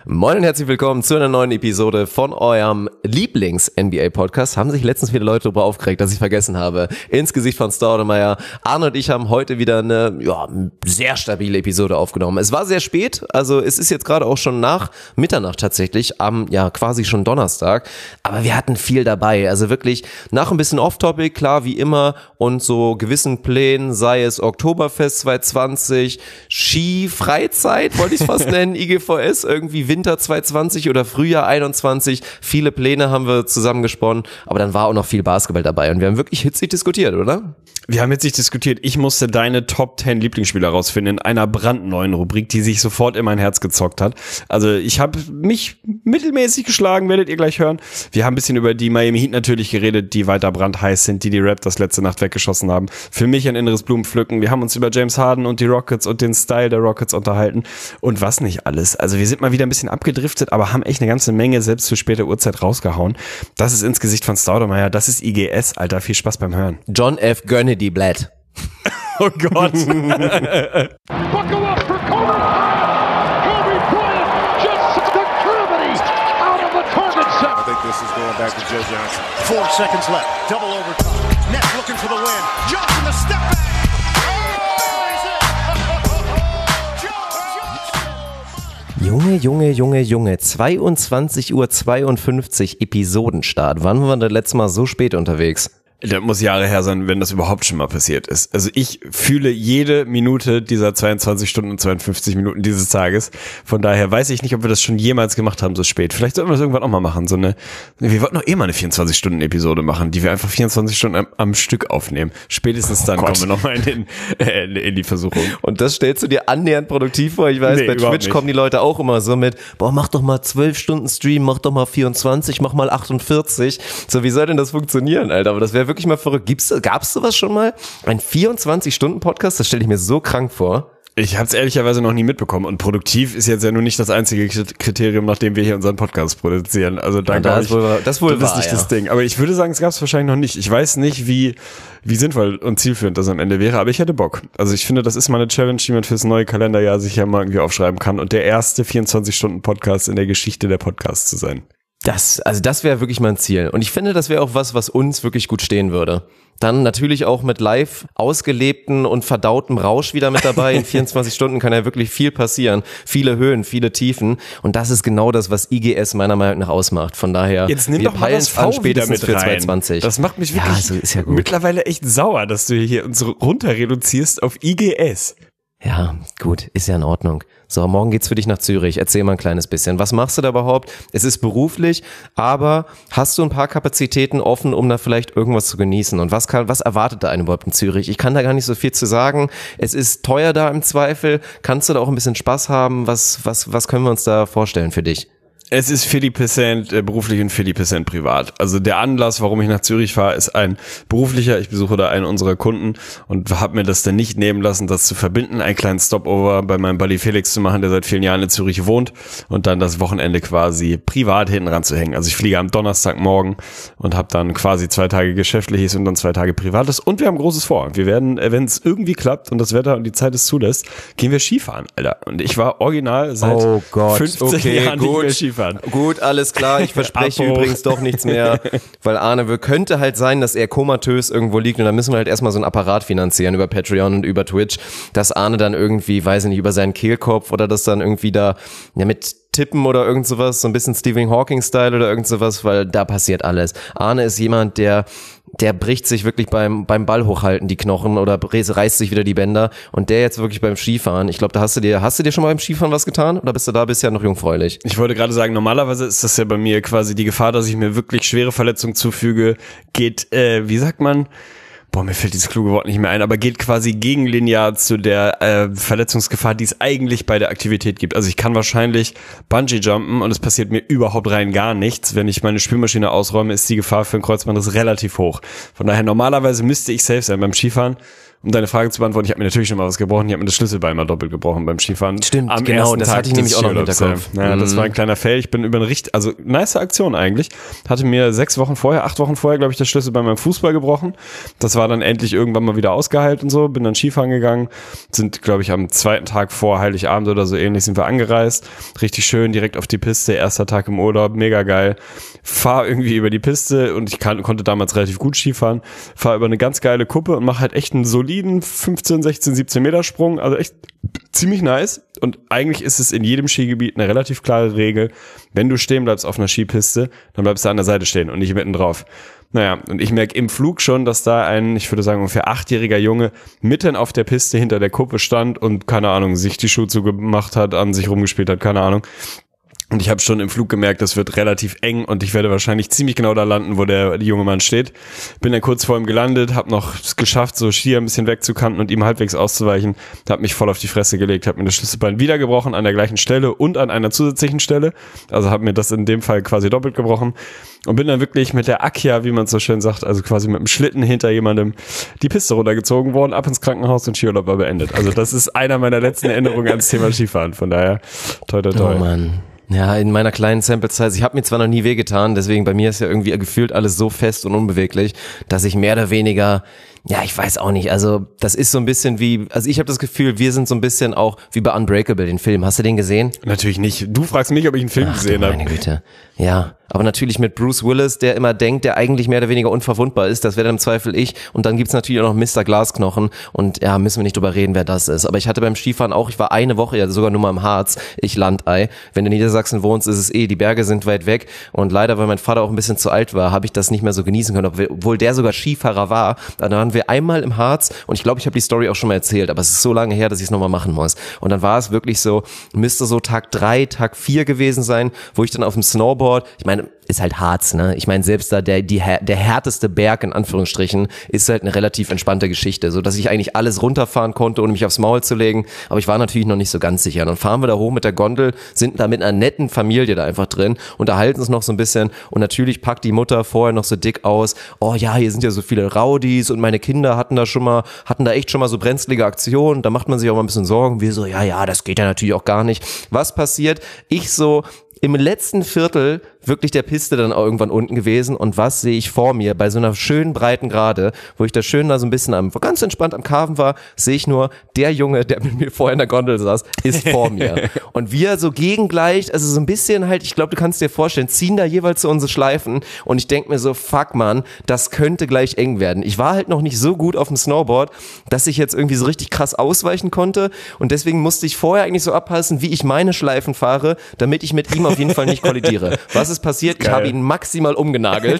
Moin und herzlich willkommen zu einer neuen Episode von eurem Lieblings-NBA-Podcast. Haben sich letztens viele Leute darüber aufgeregt, dass ich vergessen habe. Ins Gesicht von Staudemeyer. Arne und ich haben heute wieder eine sehr stabile Episode aufgenommen. Es war sehr spät, also es ist jetzt gerade auch schon nach Mitternacht tatsächlich, am quasi schon Donnerstag. Aber wir hatten viel dabei, also wirklich nach ein bisschen Off-Topic, klar wie immer, und so gewissen Plänen, sei es Oktoberfest 2020, Ski-Freizeit, wollte ich es fast nennen, IGVS, irgendwie Winter 2020 oder Frühjahr 21. Viele Pläne haben wir zusammengesponnen, aber dann war auch noch viel Basketball dabei und wir haben wirklich hitzig diskutiert, oder? Wir haben hitzig diskutiert. Ich musste deine Top 10 Lieblingsspieler rausfinden in einer brandneuen Rubrik, die sich sofort in mein Herz gezockt hat. Also ich habe mich mittelmäßig geschlagen, werdet ihr gleich hören. Wir haben ein bisschen über die Miami Heat natürlich geredet, die weiter brandheiß sind, die Raptors letzte Nacht weggeschossen haben. Für mich ein inneres Blumenpflücken. Wir haben uns über James Harden und die Rockets und den Style der Rockets unterhalten und was nicht alles. Also wir sind mal wieder ein bisschen abgedriftet, aber haben echt eine ganze Menge selbst zu später Uhrzeit rausgehauen. Das ist ins Gesicht von Staudemeyer. Das ist IGS, Alter. Viel Spaß beim Hören. John F. Kennedy Blatt. Oh Gott. Buckle up for Kobe. Kobe Bryant just the gravity out of the target set. I think this is going back to Joe Johnson. 4 seconds left. Double overtime. Nets looking for the win. Johnson the step back. Junge. 22:52 Uhr Episodenstart. Wann waren wir das letzte Mal so spät unterwegs? Das muss Jahre her sein, wenn das überhaupt schon mal passiert ist. Also ich fühle jede Minute dieser 22 Stunden und 52 Minuten dieses Tages. Von daher weiß ich nicht, ob wir das schon jemals gemacht haben so spät. Vielleicht sollten wir das irgendwann auch mal machen. Wir wollten doch mal eine 24-Stunden-Episode machen, die wir einfach 24 Stunden am Stück aufnehmen. Spätestens dann kommen wir nochmal in die Versuchung. Und das stellst du dir annähernd produktiv vor? Ich weiß, bei Twitch kommen die Leute auch immer so mit, mach doch mal 12 Stunden Stream, mach doch mal 24, mach mal 48. So, wie soll denn das funktionieren, Alter? Aber das wäre wirklich mal verrückt. Gab's sowas schon mal? Ein 24-Stunden-Podcast? Das stelle ich mir so krank vor. Ich habe es ehrlicherweise noch nie mitbekommen. Und produktiv ist jetzt ja nur nicht das einzige Kriterium, nach dem wir hier unseren Podcast produzieren. Also da glaube ich, das ist nicht das Ding. Aber ich würde sagen, es gab es wahrscheinlich noch nicht. Ich weiß nicht, wie sinnvoll und zielführend das am Ende wäre, aber ich hätte Bock. Also ich finde, das ist mal eine Challenge, die man fürs neue Kalenderjahr sich ja mal irgendwie aufschreiben kann und der erste 24-Stunden-Podcast in der Geschichte der Podcasts zu sein. Das wäre wirklich mein Ziel. Und ich finde, das wäre auch was uns wirklich gut stehen würde. Dann natürlich auch mit live ausgelebten und verdautem Rausch wieder mit dabei. In 24 Stunden kann ja wirklich viel passieren. Viele Höhen, viele Tiefen. Und das ist genau das, was IGS meiner Meinung nach ausmacht. Von daher, jetzt nimm doch mal das V spätestens für 2020. Das macht mich wirklich ist ja gut. Mittlerweile echt sauer, dass du hier uns runter reduzierst auf IGS. Ja, gut, ist ja in Ordnung. So, morgen geht's für dich nach Zürich. Erzähl mal ein kleines bisschen. Was machst du da überhaupt? Es ist beruflich, aber hast du ein paar Kapazitäten offen, um da vielleicht irgendwas zu genießen? Und was erwartet da einen überhaupt in Zürich? Ich kann da gar nicht so viel zu sagen. Es ist teuer da im Zweifel. Kannst du da auch ein bisschen Spaß haben? Was können wir uns da vorstellen für dich? Es ist 40% beruflich und 40% privat. Also der Anlass, warum ich nach Zürich fahre, ist ein beruflicher. Ich besuche da einen unserer Kunden und habe mir das dann nicht nehmen lassen, das zu verbinden, einen kleinen Stopover bei meinem Buddy Felix zu machen, der seit vielen Jahren in Zürich wohnt und dann das Wochenende quasi privat hinten ranzuhängen. Also ich fliege am Donnerstagmorgen und habe dann quasi 2 Tage Geschäftliches und dann 2 Tage Privates und wir haben Großes vor. Wir werden, wenn es irgendwie klappt und das Wetter und die Zeit es zulässt, gehen wir Skifahren, Alter. Und ich war original seit 15 Jahren nicht mehr Skifahren. Gut, alles klar. Ich verspreche übrigens doch nichts mehr, weil Arne, könnte halt sein, dass er komatös irgendwo liegt und dann müssen wir halt erstmal so einen Apparat finanzieren über Patreon und über Twitch, dass Arne dann irgendwie, weiß ich nicht, über seinen Kehlkopf oder das dann irgendwie da mit tippen oder irgend sowas, so ein bisschen Stephen Hawking-Style oder irgend sowas, weil da passiert alles. Arne ist jemand, der bricht sich wirklich beim Ball hochhalten die Knochen oder reißt sich wieder die Bänder und der jetzt wirklich beim Skifahren. Ich glaube, da hast du dir schon mal beim Skifahren was getan oder bist du da bisher noch jungfräulich? Ich wollte gerade sagen, normalerweise ist das ja bei mir quasi die Gefahr, dass ich mir wirklich schwere Verletzungen zufüge, geht, wie sagt man? Mir fällt dieses kluge Wort nicht mehr ein, aber geht quasi gegenlinear zu der Verletzungsgefahr, die es eigentlich bei der Aktivität gibt. Also ich kann wahrscheinlich Bungee-Jumpen und es passiert mir überhaupt rein gar nichts. Wenn ich meine Spülmaschine ausräume, ist die Gefahr für einen Kreuzbandriss relativ hoch. Von daher normalerweise müsste ich safe sein beim Skifahren um deine Frage zu beantworten, ich habe mir natürlich schon mal was gebrochen. Ich habe mir das Schlüsselbein mal doppelt gebrochen beim Skifahren. Stimmt, am genau, ersten das Tag hatte ich nämlich auch noch im Hinterkopf. Ja, das war ein kleiner Fail. Ich bin über eine also nice Aktion eigentlich. Hatte mir 8 Wochen vorher, glaube ich, das Schlüsselbein beim Fußball gebrochen. Das war dann endlich irgendwann mal wieder ausgeheilt und so. Bin dann Skifahren gegangen. Sind, glaube ich, am 2. Tag vor Heiligabend oder so ähnlich sind wir angereist. Richtig schön, direkt auf die Piste. Erster Tag im Urlaub, mega geil. Fahr irgendwie über die Piste und ich konnte damals relativ gut Skifahren. Fahr über eine ganz geile Kuppe und mache halt echt einen soliden 15, 16, 17 Meter Sprung. Also echt ziemlich nice. Und eigentlich ist es in jedem Skigebiet eine relativ klare Regel. Wenn du stehen bleibst auf einer Skipiste, dann bleibst du an der Seite stehen und nicht mitten drauf. Naja, und ich merke im Flug schon, dass da ein, ich würde sagen, ungefähr 8-jähriger Junge mitten auf der Piste hinter der Kuppe stand und, keine Ahnung, sich die Schuhe zugemacht hat, an sich rumgespielt hat, keine Ahnung. Und ich habe schon im Flug gemerkt, das wird relativ eng und ich werde wahrscheinlich ziemlich genau da landen, wo der junge Mann steht. Bin dann kurz vor ihm gelandet, habe noch es geschafft, so Skier ein bisschen wegzukanten und ihm halbwegs auszuweichen. Habe mich voll auf die Fresse gelegt, habe mir das Schlüsselbein wieder gebrochen an der gleichen Stelle und an einer zusätzlichen Stelle. Also habe mir das in dem Fall quasi doppelt gebrochen und bin dann wirklich mit der Akia, wie man so schön sagt, also quasi mit dem Schlitten hinter jemandem die Piste runtergezogen worden, ab ins Krankenhaus und Skiurlaub war beendet. Also das ist einer meiner letzten Erinnerungen ans Thema Skifahren. Von daher, toi, toi, toi. Oh Mann. Ja, in meiner kleinen Sample-Size, ich habe mir zwar noch nie wehgetan, deswegen bei mir ist ja irgendwie gefühlt alles so fest und unbeweglich, dass ich mehr oder weniger, ja, ich weiß auch nicht, also das ist so ein bisschen wie, also ich habe das Gefühl, wir sind so ein bisschen auch wie bei Unbreakable, den Film. Hast du den gesehen? Natürlich nicht. Du fragst mich, ob ich einen Film gesehen habe. Meine Güte. Ja, aber natürlich mit Bruce Willis, der immer denkt, der eigentlich mehr oder weniger unverwundbar ist. Das wäre dann im Zweifel ich. Und dann gibt's natürlich auch noch Mr. Glasknochen. Und ja, müssen wir nicht drüber reden, wer das ist. Aber ich hatte beim Skifahren auch, ich war eine Woche, ja sogar nur mal im Harz, ich Landei. Wenn du in Niedersachsen wohnst, ist es die Berge sind weit weg. Und leider, weil mein Vater auch ein bisschen zu alt war, habe ich das nicht mehr so genießen können. Obwohl der sogar Skifahrer war. Dann waren wir einmal im Harz und ich glaube, ich habe die Story auch schon mal erzählt, aber es ist so lange her, dass ich es nochmal machen muss. Und dann war es wirklich so, müsste so Tag 3, Tag 4 gewesen sein, wo ich dann auf dem Snowboard, ich meine, ist halt Harz, ne? Ich meine, selbst da der härteste Berg, in Anführungsstrichen, ist halt eine relativ entspannte Geschichte, so dass ich eigentlich alles runterfahren konnte, ohne mich aufs Maul zu legen, aber ich war natürlich noch nicht so ganz sicher. Und dann fahren wir da hoch mit der Gondel, sind da mit einer netten Familie da einfach drin, unterhalten uns noch so ein bisschen und natürlich packt die Mutter vorher noch so dick aus, oh ja, hier sind ja so viele Rowdies und meine Kinder hatten da echt schon mal so brenzlige Aktionen, da macht man sich auch mal ein bisschen Sorgen, wir so, ja, das geht ja natürlich auch gar nicht. Was passiert? Ich so im letzten Viertel wirklich der Piste dann auch irgendwann unten gewesen und was sehe ich vor mir bei so einer schönen breiten Gerade, wo ich da schön da so ein bisschen ganz entspannt am Carven war, sehe ich nur, der Junge, der mit mir vorher in der Gondel saß, ist vor mir. Und wir so gegengleich, also so ein bisschen halt, ich glaube, du kannst dir vorstellen, ziehen da jeweils so unsere Schleifen und ich denke mir so, fuck man, das könnte gleich eng werden. Ich war halt noch nicht so gut auf dem Snowboard, dass ich jetzt irgendwie so richtig krass ausweichen konnte und deswegen musste ich vorher eigentlich so abpassen, wie ich meine Schleifen fahre, damit ich mit ihm auf jeden Fall nicht kollidiere. Was ist passiert? Ich habe ihn maximal umgenagelt.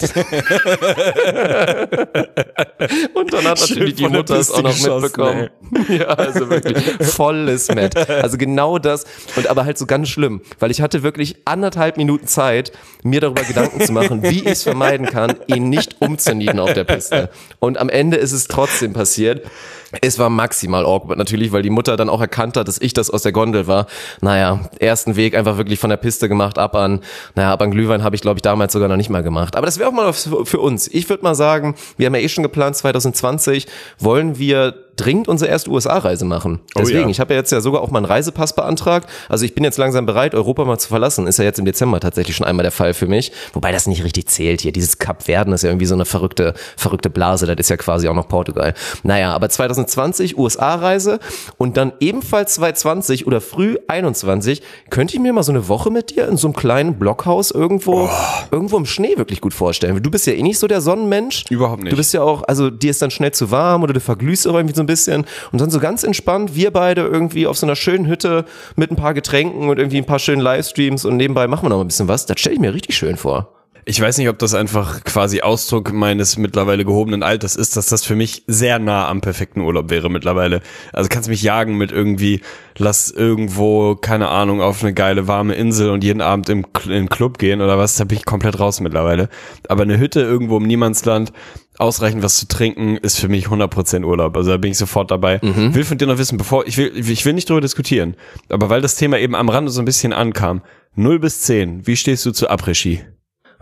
Und dann hat natürlich die Mutter es auch noch mitbekommen. Ja, also wirklich volles Met. Also genau das. Und aber halt so ganz schlimm, weil ich hatte wirklich 1,5 Minuten Zeit, mir darüber Gedanken zu machen, wie ich es vermeiden kann, ihn nicht umzunieten auf der Piste. Und am Ende ist es trotzdem passiert. Es war maximal awkward natürlich, weil die Mutter dann auch erkannt hat, dass ich das aus der Gondel war. Naja, ersten Weg einfach wirklich von der Piste gemacht, ab an Glühwein habe ich, glaube ich, damals sogar noch nicht mal gemacht. Aber das wäre auch mal für uns. Ich würde mal sagen, wir haben ja schon geplant, 2020 wollen wir dringend unsere erste USA-Reise machen. Deswegen, ich habe ja jetzt ja sogar auch mal einen Reisepass beantragt. Also ich bin jetzt langsam bereit, Europa mal zu verlassen. Ist ja jetzt im Dezember tatsächlich schon einmal der Fall für mich. Wobei das nicht richtig zählt hier. Dieses Kap Verden ist ja irgendwie so eine verrückte Blase. Das ist ja quasi auch noch Portugal. Naja, aber 2020 USA-Reise und dann ebenfalls 2020 oder früh 21 könnte ich mir mal so eine Woche mit dir in so einem kleinen Blockhaus irgendwo im Schnee wirklich gut vorstellen. Du bist ja eh nicht so der Sonnenmensch. Überhaupt nicht. Du bist ja auch, also dir ist dann schnell zu warm oder du verglühst auch irgendwie so ein bisschen und dann so ganz entspannt, wir beide irgendwie auf so einer schönen Hütte mit ein paar Getränken und irgendwie ein paar schönen Livestreams und nebenbei machen wir noch ein bisschen was. Das stelle ich mir richtig schön vor. Ich weiß nicht, ob das einfach quasi Ausdruck meines mittlerweile gehobenen Alters ist, dass das für mich sehr nah am perfekten Urlaub wäre mittlerweile. Also kannst mich jagen mit irgendwie, lass irgendwo, keine Ahnung, auf eine geile warme Insel und jeden Abend im Club gehen oder was, da bin ich komplett raus mittlerweile. Aber eine Hütte irgendwo im Niemandsland, ausreichend was zu trinken, ist für mich 100% Urlaub. Also da bin ich sofort dabei. Will von dir noch wissen, ich will nicht drüber diskutieren, aber weil das Thema eben am Rande so ein bisschen ankam, 0 bis 10, wie stehst du zu Après-Ski?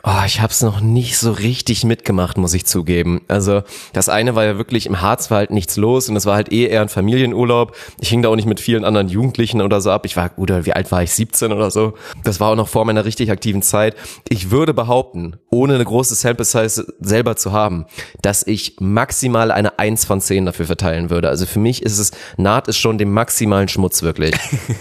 Ich habe es noch nicht so richtig mitgemacht, muss ich zugeben. Also das eine war ja wirklich, im Harz war halt nichts los und es war halt eher ein Familienurlaub. Ich hing da auch nicht mit vielen anderen Jugendlichen oder so ab. Wie alt war ich? 17 oder so. Das war auch noch vor meiner richtig aktiven Zeit. Ich würde behaupten, ohne eine große Sample Size selber zu haben, dass ich maximal eine 1 von 10 dafür verteilen würde. Also für mich naht es schon dem maximalen Schmutz wirklich.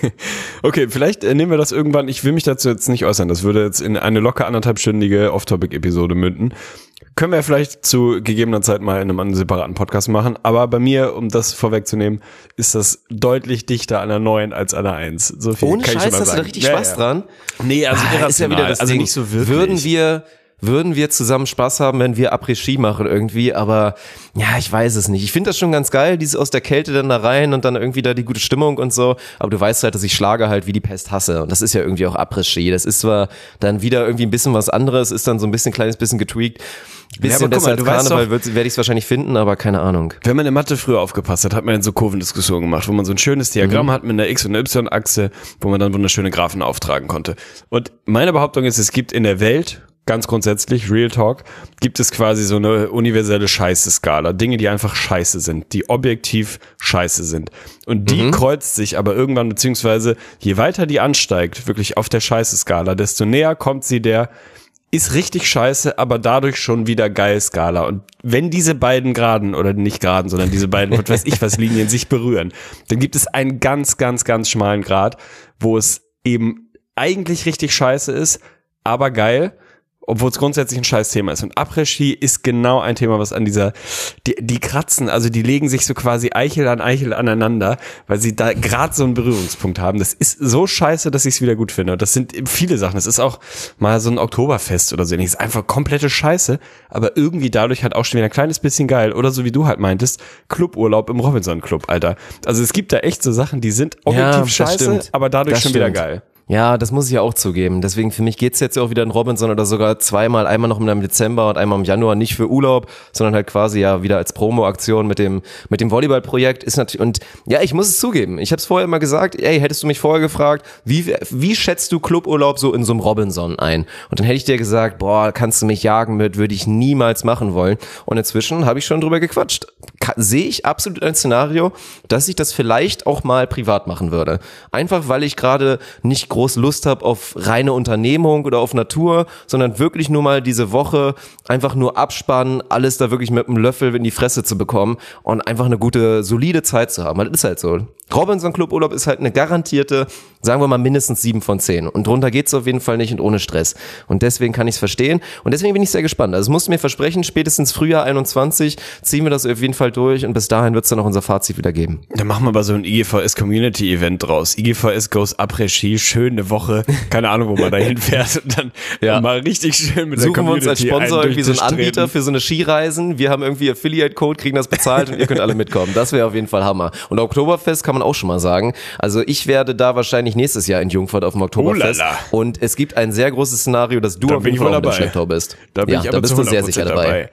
Okay, vielleicht nehmen wir das irgendwann. Ich will mich dazu jetzt nicht äußern. Das würde jetzt in eine locker 1,5-stündige Off-Topic-Episode münden. Können wir vielleicht zu gegebener Zeit mal in einem separaten Podcast machen. Aber bei mir, um das vorwegzunehmen, ist das deutlich dichter an einer 9 als an einer 1. So viel Ohne kann Scheiß, ich schon mal hast sagen. du da richtig Spaß dran? Nee, also ist ja wieder das also Ding. nicht so wirklich. Würden wir zusammen Spaß haben, wenn wir Après-Ski machen irgendwie, aber ja, ich weiß es nicht. Ich finde das schon ganz geil, dieses aus der Kälte dann da rein und dann irgendwie da die gute Stimmung und so, aber du weißt halt, dass ich Schlager halt wie die Pest hasse und das ist ja irgendwie auch Après-Ski. Das ist zwar dann wieder irgendwie ein bisschen was anderes, ist dann so ein kleines bisschen getweakt. Bisschen besser als Karneval werde ich es wahrscheinlich finden, aber keine Ahnung. Wenn man in Mathe früher aufgepasst hat man so Kurvendiskussionen gemacht, wo man so ein schönes Diagramm hat mit einer X- und einer Y-Achse, wo man dann wunderschöne Graphen auftragen konnte. Und meine Behauptung ist, es gibt in der Welt, ganz grundsätzlich, Real Talk, gibt es quasi so eine universelle Scheiße-Skala. Dinge, die einfach scheiße sind, die objektiv scheiße sind. Und die kreuzt sich aber irgendwann, beziehungsweise je weiter die ansteigt, wirklich auf der Scheiße-Skala, desto näher kommt sie der ist richtig scheiße, aber dadurch schon wieder geil Skala. Und wenn diese beiden Geraden, oder nicht Geraden, sondern diese beiden, was weiß ich was, Linien sich berühren, dann gibt es einen ganz, ganz, ganz schmalen Grad, wo es eben eigentlich richtig scheiße ist, aber geil, obwohl es grundsätzlich ein scheiß Thema ist. Und Après-Ski ist genau ein Thema, was an die kratzen, also die legen sich so quasi Eichel an Eichel aneinander, weil sie da gerade so einen Berührungspunkt haben. Das ist so scheiße, dass ich es wieder gut finde. Und das sind viele Sachen. Das ist auch mal so ein Oktoberfest oder so. Das ist einfach komplette Scheiße, aber irgendwie dadurch halt auch schon wieder ein kleines bisschen geil. Oder so wie du halt meintest, Cluburlaub im Robinson Club, Alter. Also es gibt da echt so Sachen, die sind objektiv scheiße, aber dadurch schon wieder geil. Ja, das muss ich ja auch zugeben. Deswegen für mich geht's jetzt ja auch wieder in Robinson oder sogar zweimal, einmal noch im Dezember und einmal im Januar, nicht für Urlaub, sondern halt quasi ja wieder als Promo-Aktion mit dem Volleyball-Projekt ist natürlich, und ja, ich muss es zugeben. Ich habe es vorher immer gesagt, ey, hättest du mich vorher gefragt, wie schätzt du Cluburlaub so in so einem Robinson ein? Und dann hätte ich dir gesagt, boah, kannst du mich jagen mit, würde ich niemals machen wollen. Und inzwischen habe ich schon drüber gequatscht. Sehe ich absolut ein Szenario, dass ich das vielleicht auch mal privat machen würde. Einfach, weil ich gerade nicht groß Lust habe auf reine Unternehmung oder auf Natur, sondern wirklich nur mal diese Woche einfach nur abspannen, alles da wirklich mit einem Löffel in die Fresse zu bekommen und einfach eine gute, solide Zeit zu haben. Das ist halt so. Robinson Club Urlaub ist halt eine garantierte, sagen wir mal mindestens 7 von 10. Und drunter geht's auf jeden Fall nicht und ohne Stress. Und deswegen kann ich es verstehen. Und deswegen bin ich sehr gespannt. Also es musst du mir versprechen, spätestens Frühjahr 21 ziehen wir das auf jeden Fall durch und bis dahin wird's dann auch unser Fazit wieder geben. Dann machen wir aber so ein IGVS Community Event draus. IGVS goes Après-Ski, schön eine Woche, keine Ahnung, wo man da hinfährt und dann mal richtig schön mit suchen der Community. Wir uns als Sponsor irgendwie so einen Anbieter für so eine Skireisen. Wir haben irgendwie Affiliate-Code, kriegen das bezahlt und ihr könnt alle mitkommen. Das wäre auf jeden Fall Hammer. Und Oktoberfest kann man auch schon mal sagen. Also ich werde da wahrscheinlich nächstes Jahr in Jungfurt auf dem Oktoberfest. Und es gibt ein sehr großes Szenario, dass du auf jeden Fall mit dem Schlepptau bist. Da bin ich aber bist du sehr sicher dabei.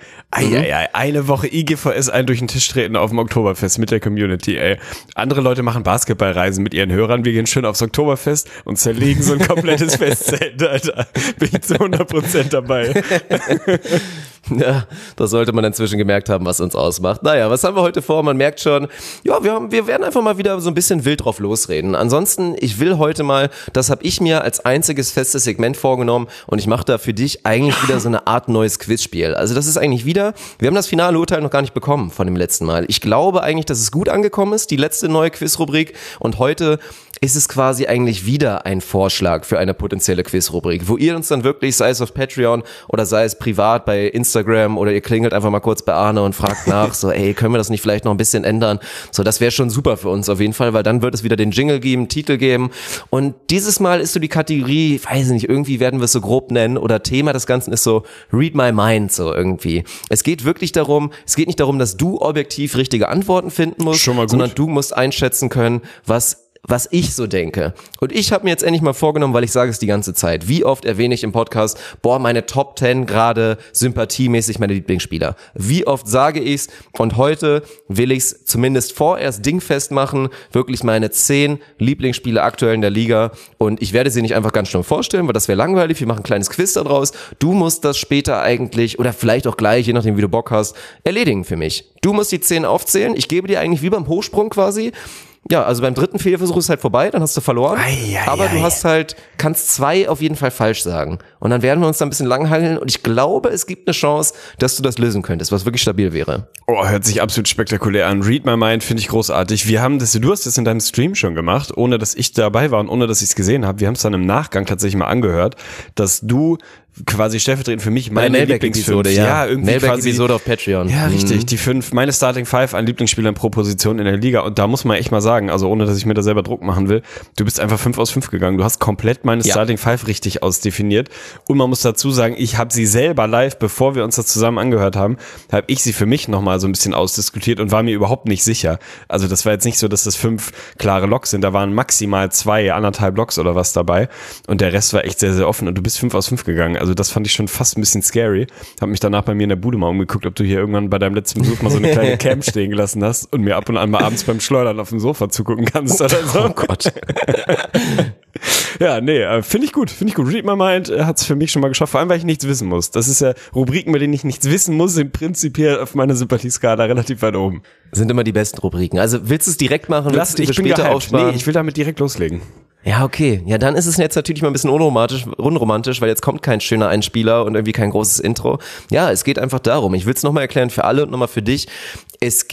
Eine Woche IGVS ein durch den Tisch treten auf dem Oktoberfest mit der Community, ey. Andere Leute machen Basketballreisen mit ihren Hörern. Wir gehen schön aufs Oktoberfest und zerlegen so ein komplettes Festzelt, Alter. Bin ich zu 100% dabei. Ja, das sollte man inzwischen gemerkt haben, was uns ausmacht. Naja, was haben wir heute vor? Man merkt schon, ja, wir werden einfach mal wieder so ein bisschen wild drauf losreden. Ansonsten, ich will heute mal, das habe ich mir als einziges festes Segment vorgenommen und ich mache da für dich eigentlich wieder so eine Art neues Quizspiel. Also das ist eigentlich wieder, wir haben das finale Urteil noch gar nicht bekommen von dem letzten Mal. Ich glaube eigentlich, dass es gut angekommen ist, die letzte neue Quizrubrik, und heute ist es quasi eigentlich wieder ein Vorschlag für eine potenzielle Quizrubrik, wo ihr uns dann wirklich, sei es auf Patreon oder sei es privat bei Instagram oder ihr klingelt einfach mal kurz bei Arne und fragt nach, so ey, können wir das nicht vielleicht noch ein bisschen ändern? So, das wäre schon super für uns auf jeden Fall, weil dann wird es wieder den Jingle geben, Titel geben, und dieses Mal ist so die Kategorie, weiß ich nicht, irgendwie werden wir es so grob nennen, oder Thema des Ganzen ist so Read My Mind, so irgendwie. Es geht wirklich darum, es geht nicht darum, dass du objektiv richtige Antworten finden musst, sondern du musst einschätzen können, was was ich so denke. Und ich habe mir jetzt endlich mal vorgenommen, weil ich sage es die ganze Zeit, wie oft erwähne ich im Podcast, meine Top 10 gerade sympathiemäßig meine Lieblingsspieler. Wie oft sage ich's? Und heute will ich's zumindest vorerst dingfest machen, wirklich meine 10 Lieblingsspieler aktuell in der Liga. Und ich werde sie nicht einfach ganz schnell vorstellen, weil das wäre langweilig. Wir machen ein kleines Quiz daraus. Du musst das später eigentlich, oder vielleicht auch gleich, je nachdem wie du Bock hast, erledigen für mich. Du musst die 10 aufzählen. Ich gebe dir eigentlich wie beim Hochsprung quasi. Ja, also beim dritten Fehlversuch ist halt vorbei, dann hast du verloren. Aber du hast kannst 2 auf jeden Fall falsch sagen. Und dann werden wir uns da ein bisschen langhangeln und ich glaube, es gibt eine Chance, dass du das lösen könntest, was wirklich stabil wäre. Oh, hört sich absolut spektakulär an. Read My Mind finde ich großartig. Du hast das in deinem Stream schon gemacht, ohne dass ich dabei war und ohne dass ich es gesehen habe. Wir haben es dann im Nachgang tatsächlich mal angehört, dass du quasi stellvertretend für mich meine Lieblings-5. Ja, irgendwie Mailback-Episode auf Patreon. Ja, richtig. Die 5, meine Starting 5 an Lieblingsspielern pro Position in der Liga. Und da muss man echt mal sagen, also ohne, dass ich mir da selber Druck machen will, du bist einfach 5 aus 5 gegangen. Du hast komplett meine Starting 5 richtig ausdefiniert. Und man muss dazu sagen, ich habe sie selber live, bevor wir uns das zusammen angehört haben, habe ich sie für mich nochmal so ein bisschen ausdiskutiert und war mir überhaupt nicht sicher. Also das war jetzt nicht so, dass das 5 klare Loks sind. Da waren maximal 2, 1,5 Loks oder was dabei. Und der Rest war echt sehr, sehr offen. Und du bist 5 aus 5 gegangen. Also das fand ich schon fast ein bisschen scary. Hab mich danach bei mir in der Bude mal umgeguckt, ob du hier irgendwann bei deinem letzten Besuch mal so eine kleine Cam stehen gelassen hast und mir ab und an mal abends beim Schleudern auf dem Sofa zugucken kannst oder so. Oh Gott. Ja, nee, finde ich gut. Read My Mind hat's für mich schon mal geschafft, vor allem, weil ich nichts wissen muss. Das ist ja Rubriken, bei denen ich nichts wissen muss, sind prinzipiell auf meiner Sympathieskala relativ weit oben. Sind immer die besten Rubriken. Also willst du es direkt machen? Ich bin später aufsparen? Nee, ich will damit direkt loslegen. Ja, okay. Ja, dann ist es jetzt natürlich mal ein bisschen unromantisch, weil jetzt kommt kein schöner Einspieler und irgendwie kein großes Intro. Ja, es geht einfach darum. Ich will es nochmal erklären für alle und nochmal für dich. Es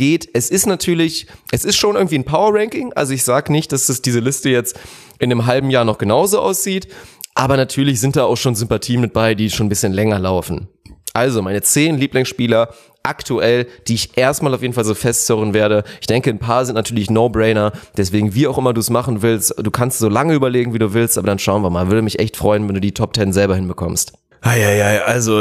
ist schon irgendwie ein Power-Ranking. Also ich sag nicht, dass diese Liste jetzt in einem halben Jahr noch genauso aussieht. Aber natürlich sind da auch schon Sympathien mit bei, die schon ein bisschen länger laufen. Also meine 10 Lieblingsspieler aktuell, die ich erstmal auf jeden Fall so festzurren werde. Ich denke, ein paar sind natürlich No-Brainer, deswegen wie auch immer du es machen willst, du kannst so lange überlegen, wie du willst, aber dann schauen wir mal. Würde mich echt freuen, wenn du die Top 10 selber hinbekommst. Also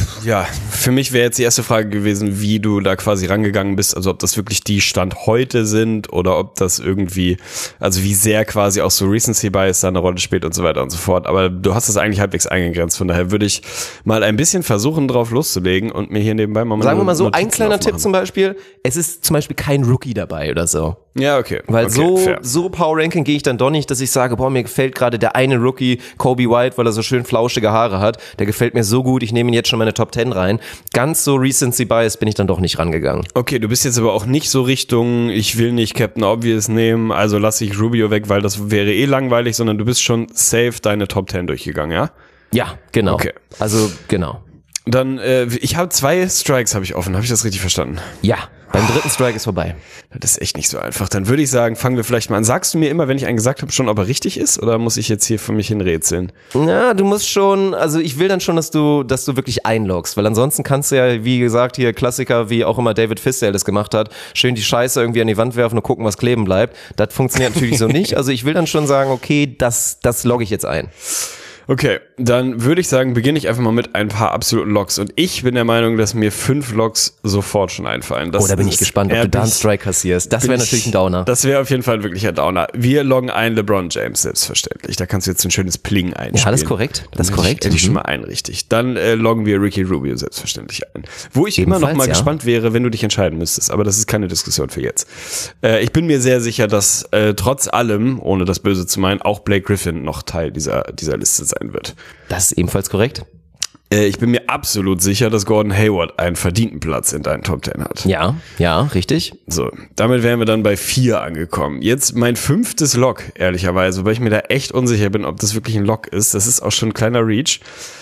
für mich wäre jetzt die erste Frage gewesen, wie du da quasi rangegangen bist, also ob das wirklich die Stand heute sind oder ob das irgendwie, also wie sehr quasi auch so Recency Bias da eine Rolle spielt und so weiter und so fort, aber du hast das eigentlich halbwegs eingegrenzt, von daher würde ich mal ein bisschen versuchen, drauf loszulegen und mir hier nebenbei mal sagen wir mal so, ein kleiner Tipp zum Beispiel, es ist zum Beispiel kein Rookie dabei oder so. Ja, okay. Weil so Power Ranking gehe ich dann doch nicht, dass ich sage, mir gefällt gerade der eine Rookie, Kobe White, weil er so schön flauschige Haare hat, der gefällt mir so gut, ich nehme ihn jetzt schon meine Top 10 rein. Ganz so Recency Bias bin ich dann doch nicht rangegangen. Okay, du bist jetzt aber auch nicht so Richtung, ich will nicht Captain Obvious nehmen, also lasse ich Rubio weg, weil das wäre langweilig, sondern du bist schon safe deine Top 10 durchgegangen, ja? Ja, genau. Okay. Also, genau. Dann, ich habe 2 Strikes habe ich offen, habe ich das richtig verstanden? Ja. Beim dritten Strike ist vorbei. Das ist echt nicht so einfach. Dann würde ich sagen, fangen wir vielleicht mal an. Sagst du mir immer, wenn ich einen gesagt habe, schon, ob er richtig ist? Oder muss ich jetzt hier für mich hinrätseln? Ja, du musst schon, also ich will dann schon, dass du wirklich einloggst. Weil ansonsten kannst du ja, wie gesagt, hier Klassiker, wie auch immer David Fizdale das gemacht hat, schön die Scheiße irgendwie an die Wand werfen und gucken, was kleben bleibt. Das funktioniert natürlich so nicht. Also ich will dann schon sagen, okay, das logge ich jetzt ein. Okay, dann würde ich sagen, beginne ich einfach mal mit ein paar absoluten Loks. Und ich bin der Meinung, dass mir 5 Loks sofort schon einfallen. Da bin ich gespannt, ob du da einen Strike kassierst. Das wäre natürlich ein Downer. Das wäre auf jeden Fall wirklich ein Downer. Wir loggen ein LeBron James, selbstverständlich. Da kannst du jetzt ein schönes Pling einspielen. Ja, das ist korrekt. Hätte ich schon mal einen richtig. Dann loggen wir Ricky Rubio selbstverständlich ein. Wo ich immer noch mal gespannt wäre, wenn du dich entscheiden müsstest. Aber das ist keine Diskussion für jetzt. Ich bin mir sehr sicher, dass trotz allem, ohne das Böse zu meinen, auch Blake Griffin noch Teil dieser Liste sein wird. Das ist ebenfalls korrekt. Ich bin mir absolut sicher, dass Gordon Hayward einen verdienten Platz in deinen Top 10 hat. Ja, richtig. So, damit wären wir dann bei 4 angekommen. Jetzt mein 5. Lock, ehrlicherweise, weil ich mir da echt unsicher bin, ob das wirklich ein Lock ist. Das ist auch schon ein kleiner Reach.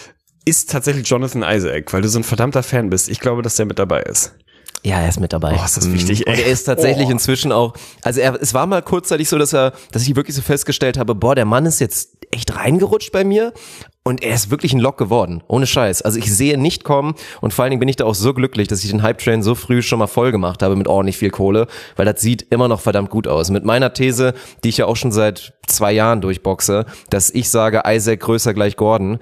Ist tatsächlich Jonathan Isaac, weil du so ein verdammter Fan bist. Ich glaube, dass der mit dabei ist. Ja, er ist mit dabei. Oh, ist das wichtig, ey. Und er ist tatsächlich inzwischen auch, also es war mal kurzzeitig so, dass ich wirklich so festgestellt habe, der Mann ist jetzt echt reingerutscht bei mir. Und er ist wirklich ein Lock geworden, ohne Scheiß. Also ich sehe nicht kommen und vor allen Dingen bin ich da auch so glücklich, dass ich den Hype-Train so früh schon mal voll gemacht habe mit ordentlich viel Kohle, weil das sieht immer noch verdammt gut aus. Mit meiner These, die ich ja auch schon seit 2 Jahren durchboxe, dass ich sage, Isaac größer gleich Gordon,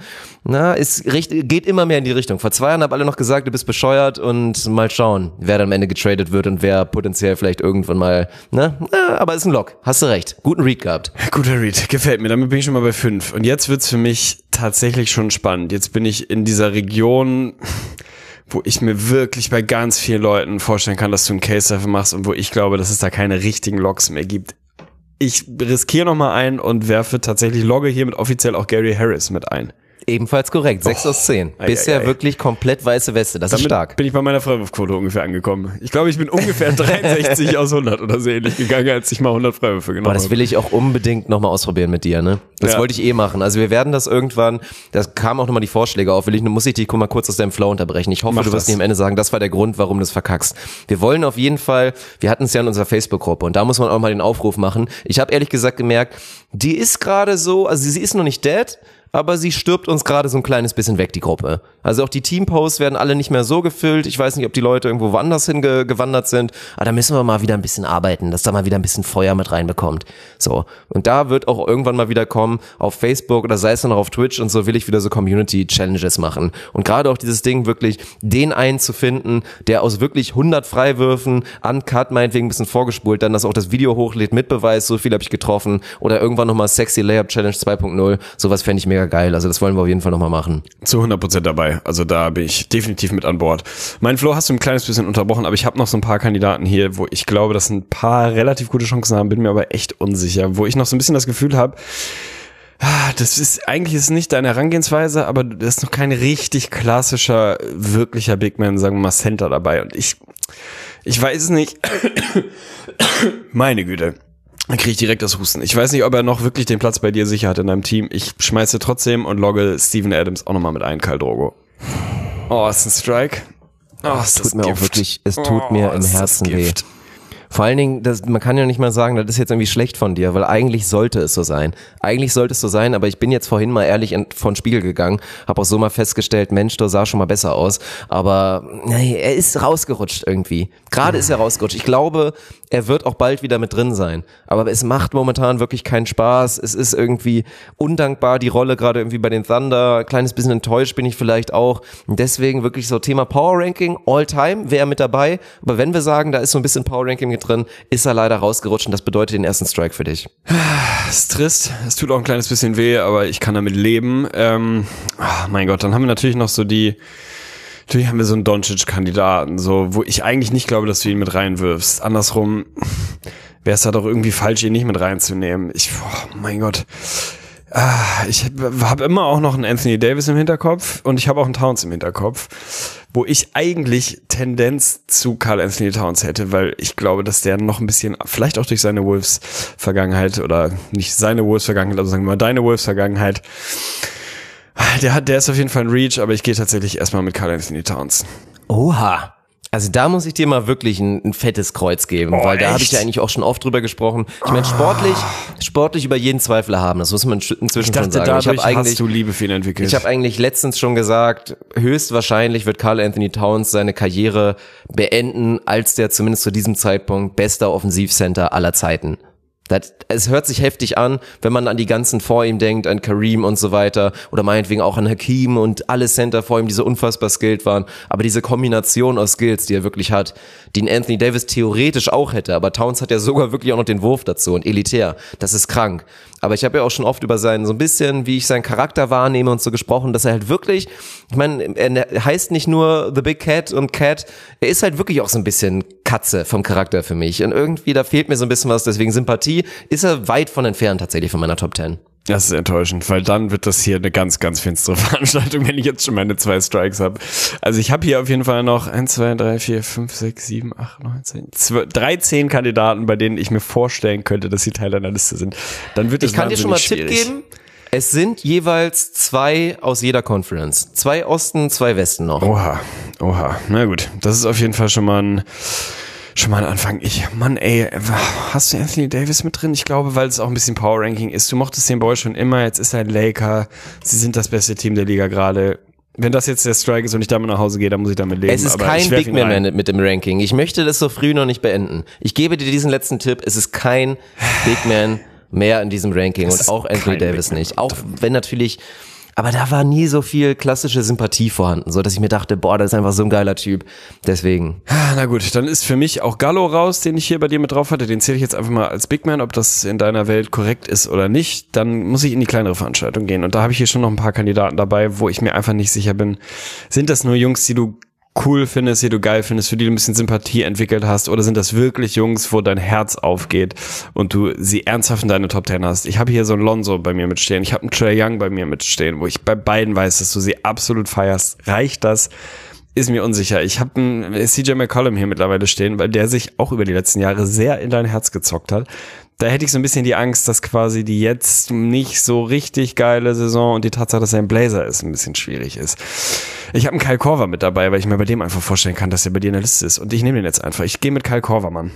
geht immer mehr in die Richtung. Vor 2 Jahren haben alle noch gesagt, du bist bescheuert und mal schauen, wer dann am Ende getradet wird und wer potenziell vielleicht irgendwann mal, aber ist ein Lock. Hast du recht. Guten Read gehabt. Guter Read, gefällt mir. Damit bin ich schon mal bei 5. Und jetzt wird's für mich tatsächlich schon spannend. Jetzt bin ich in dieser Region, wo ich mir wirklich bei ganz vielen Leuten vorstellen kann, dass du einen Case dafür machst und wo ich glaube, dass es da keine richtigen Logs mehr gibt. Ich riskiere nochmal ein und logge hiermit offiziell auch Gary Harris mit ein. Ebenfalls korrekt, 6 aus 10. Bisher wirklich komplett weiße Weste, das ist stark. Bin ich bei meiner Freiwurfquote ungefähr angekommen. Ich glaube, ich bin ungefähr 63 aus 100 oder so ähnlich gegangen, als ich mal 100 Freiwürfe genommen habe. Das will ich auch unbedingt nochmal ausprobieren mit dir, ne? Das wollte ich machen. Also wir werden das irgendwann, das kamen auch nochmal die Vorschläge auf, muss ich dich mal kurz aus deinem Flow unterbrechen. Ich hoffe, du wirst nicht am Ende sagen, das war der Grund, warum du es verkackst. Wir wollen auf jeden Fall, wir hatten es ja in unserer Facebook-Gruppe und da muss man auch mal den Aufruf machen. Ich habe ehrlich gesagt gemerkt, die ist gerade so, also sie ist noch nicht dead, aber sie stirbt uns gerade so ein kleines bisschen weg, die Gruppe. Also auch die Teamposts werden alle nicht mehr so gefüllt. Ich weiß nicht, ob die Leute irgendwo woanders hingewandert sind. Aber da müssen wir mal wieder ein bisschen arbeiten, dass da mal wieder ein bisschen Feuer mit reinbekommt. So. Und da wird auch irgendwann mal wieder kommen, auf Facebook oder sei es dann auch auf Twitch und so will ich wieder so Community-Challenges machen. Und gerade auch dieses Ding wirklich, den einen zu finden, der aus wirklich 100 Freiwürfen, uncut, meinetwegen ein bisschen vorgespult, dann das auch das Video hochlädt mit Beweis, so viel habe ich getroffen. Oder irgendwann nochmal Sexy Layup Challenge 2.0. Sowas fände ich mega geil. Also das wollen wir auf jeden Fall nochmal machen. Zu 100% dabei. Also da bin ich definitiv mit an Bord. Mein Flow hast du ein kleines bisschen unterbrochen, aber ich habe noch so ein paar Kandidaten hier, wo ich glaube, dass ein paar relativ gute Chancen haben, bin mir aber echt unsicher. Wo ich noch so ein bisschen das Gefühl habe, eigentlich ist nicht deine Herangehensweise, aber das ist noch kein richtig klassischer, wirklicher Big Man, sagen wir mal Center dabei. Und ich weiß es nicht. Meine Güte. Dann kriege ich direkt das Husten. Ich weiß nicht, ob er noch wirklich den Platz bei dir sicher hat in deinem Team. Ich schmeiße trotzdem und logge Steven Adams auch nochmal mit ein, Khal Drogo. Oh, ist ein Strike. Oh, es tut mir auch wirklich, es tut mir im Herzen weh. Vor allen Dingen, man kann ja nicht mal sagen, das ist jetzt irgendwie schlecht von dir, weil eigentlich sollte es so sein. Eigentlich sollte es so sein, aber ich bin jetzt vorhin mal ehrlich vor den Spiegel gegangen, habe auch so mal festgestellt, Mensch, du sah schon mal besser aus, aber er ist rausgerutscht irgendwie. Gerade ist er rausgerutscht. Ich glaube, er wird auch bald wieder mit drin sein, aber es macht momentan wirklich keinen Spaß. Es ist irgendwie undankbar, die Rolle gerade irgendwie bei den Thunder. Ein kleines bisschen enttäuscht bin ich vielleicht auch. Und deswegen wirklich so Thema Power Ranking, all time, wäre mit dabei. Aber wenn wir sagen, da ist so ein bisschen Power Ranking mit drin, ist er leider rausgerutscht und das bedeutet den ersten Strike für dich. Es ist trist, es tut auch ein kleines bisschen weh, aber ich kann damit leben. Mein Gott, dann haben wir natürlich noch so natürlich haben wir so einen Doncic-Kandidaten, so, wo ich eigentlich nicht glaube, dass du ihn mit reinwirfst. Andersrum wäre es da doch irgendwie falsch, ihn nicht mit reinzunehmen. Mein Gott. Ich habe immer auch noch einen Anthony Davis im Hinterkopf und ich habe auch einen Towns im Hinterkopf, wo ich eigentlich Tendenz zu Karl Anthony Towns hätte, weil ich glaube, dass der noch ein bisschen, vielleicht auch durch seine Wolves-Vergangenheit oder nicht seine Wolves-Vergangenheit, also sagen wir mal deine Wolves-Vergangenheit, der ist auf jeden Fall ein Reach, aber ich gehe tatsächlich erstmal mit Karl Anthony Towns. Oha. Also da muss ich dir mal wirklich ein fettes Kreuz geben, weil da habe ich ja eigentlich auch schon oft drüber gesprochen. Ich meine, sportlich über jeden Zweifel haben, das muss man inzwischen schon sagen. Dadurch hast du Liebe für ihn entwickelt. Ich habe eigentlich letztens schon gesagt, höchstwahrscheinlich wird Karl Anthony Towns seine Karriere beenden als der zumindest zu diesem Zeitpunkt bester Offensivcenter aller Zeiten. Es hört sich heftig an, wenn man an die ganzen vor ihm denkt, an Kareem und so weiter oder meinetwegen auch an Hakeem und alle Center vor ihm, die so unfassbar skilled waren. Aber diese Kombination aus Skills, die er wirklich hat, die ein Anthony Davis theoretisch auch hätte, aber Towns hat ja sogar wirklich auch noch den Wurf dazu und elitär. Das ist krank. Aber ich habe ja auch schon oft über so ein bisschen, wie ich seinen Charakter wahrnehme und so gesprochen, dass er halt wirklich, ich meine, er heißt nicht nur The Big Cat und Cat, er ist halt wirklich auch so ein bisschen Katze vom Charakter für mich. Und irgendwie, da fehlt mir so ein bisschen was, deswegen Sympathie ist er weit von entfernt tatsächlich von meiner Top 10. Das ist enttäuschend, weil dann wird das hier eine ganz, ganz finstere Veranstaltung, wenn ich jetzt schon meine 2 Strikes habe. Also ich habe hier auf jeden Fall noch 1, 2, 3, 4, 5, 6, 7, 8, 9, 10, 12, 13 Kandidaten, bei denen ich mir vorstellen könnte, dass sie Teil einer Liste sind. Dann wird es wahnsinnig schwierig. Ich kann dir schon mal einen Tipp geben. Es sind jeweils 2 aus jeder Conference. 2 Osten, 2 Westen noch. Oha. Na gut, das ist auf jeden Fall schon mal ein schon mal anfangen. Hast du Anthony Davis mit drin? Ich glaube, weil es auch ein bisschen Power Ranking ist. Du mochtest den Boy schon immer, jetzt ist er ein Laker. Sie sind das beste Team der Liga gerade. Wenn das jetzt der Strike ist und ich damit nach Hause gehe, dann muss ich damit leben. Es ist kein Big Man mehr mit dem Ranking. Ich möchte das so früh noch nicht beenden. Ich gebe dir diesen letzten Tipp. Es ist kein Big Man mehr in diesem Ranking und auch Anthony Davis nicht. Auch wenn natürlich, aber da war nie so viel klassische Sympathie vorhanden, so dass ich mir dachte, boah, das ist einfach so ein geiler Typ. Deswegen. Na gut, dann ist für mich auch Gallo raus, den ich hier bei dir mit drauf hatte. Den zähle ich jetzt einfach mal als Big Man, ob das in deiner Welt korrekt ist oder nicht. Dann muss ich in die kleinere Veranstaltung gehen. Und da habe ich hier schon noch ein paar Kandidaten dabei, wo ich mir einfach nicht sicher bin. Sind das nur Jungs, die du cool findest, die du geil findest, für die du ein bisschen Sympathie entwickelt hast, oder sind das wirklich Jungs, wo dein Herz aufgeht und du sie ernsthaft in deine Top 10 hast? Ich habe hier so einen Lonzo bei mir mitstehen, ich habe einen Trae Young bei mir mitstehen, wo ich bei beiden weiß, dass du sie absolut feierst. Reicht das? Ist mir unsicher. Ich habe einen CJ McCollum hier mittlerweile stehen, weil der sich auch über die letzten Jahre sehr in dein Herz gezockt hat. Da hätte ich so ein bisschen die Angst, dass quasi die jetzt nicht so richtig geile Saison und die Tatsache, dass er ein Blazer ist, ein bisschen schwierig ist. Ich habe einen Kyle Korver mit dabei, weil ich mir bei dem einfach vorstellen kann, dass er bei dir in der Liste ist. Und ich nehme den jetzt einfach. Ich gehe mit Kyle Korver, Mann.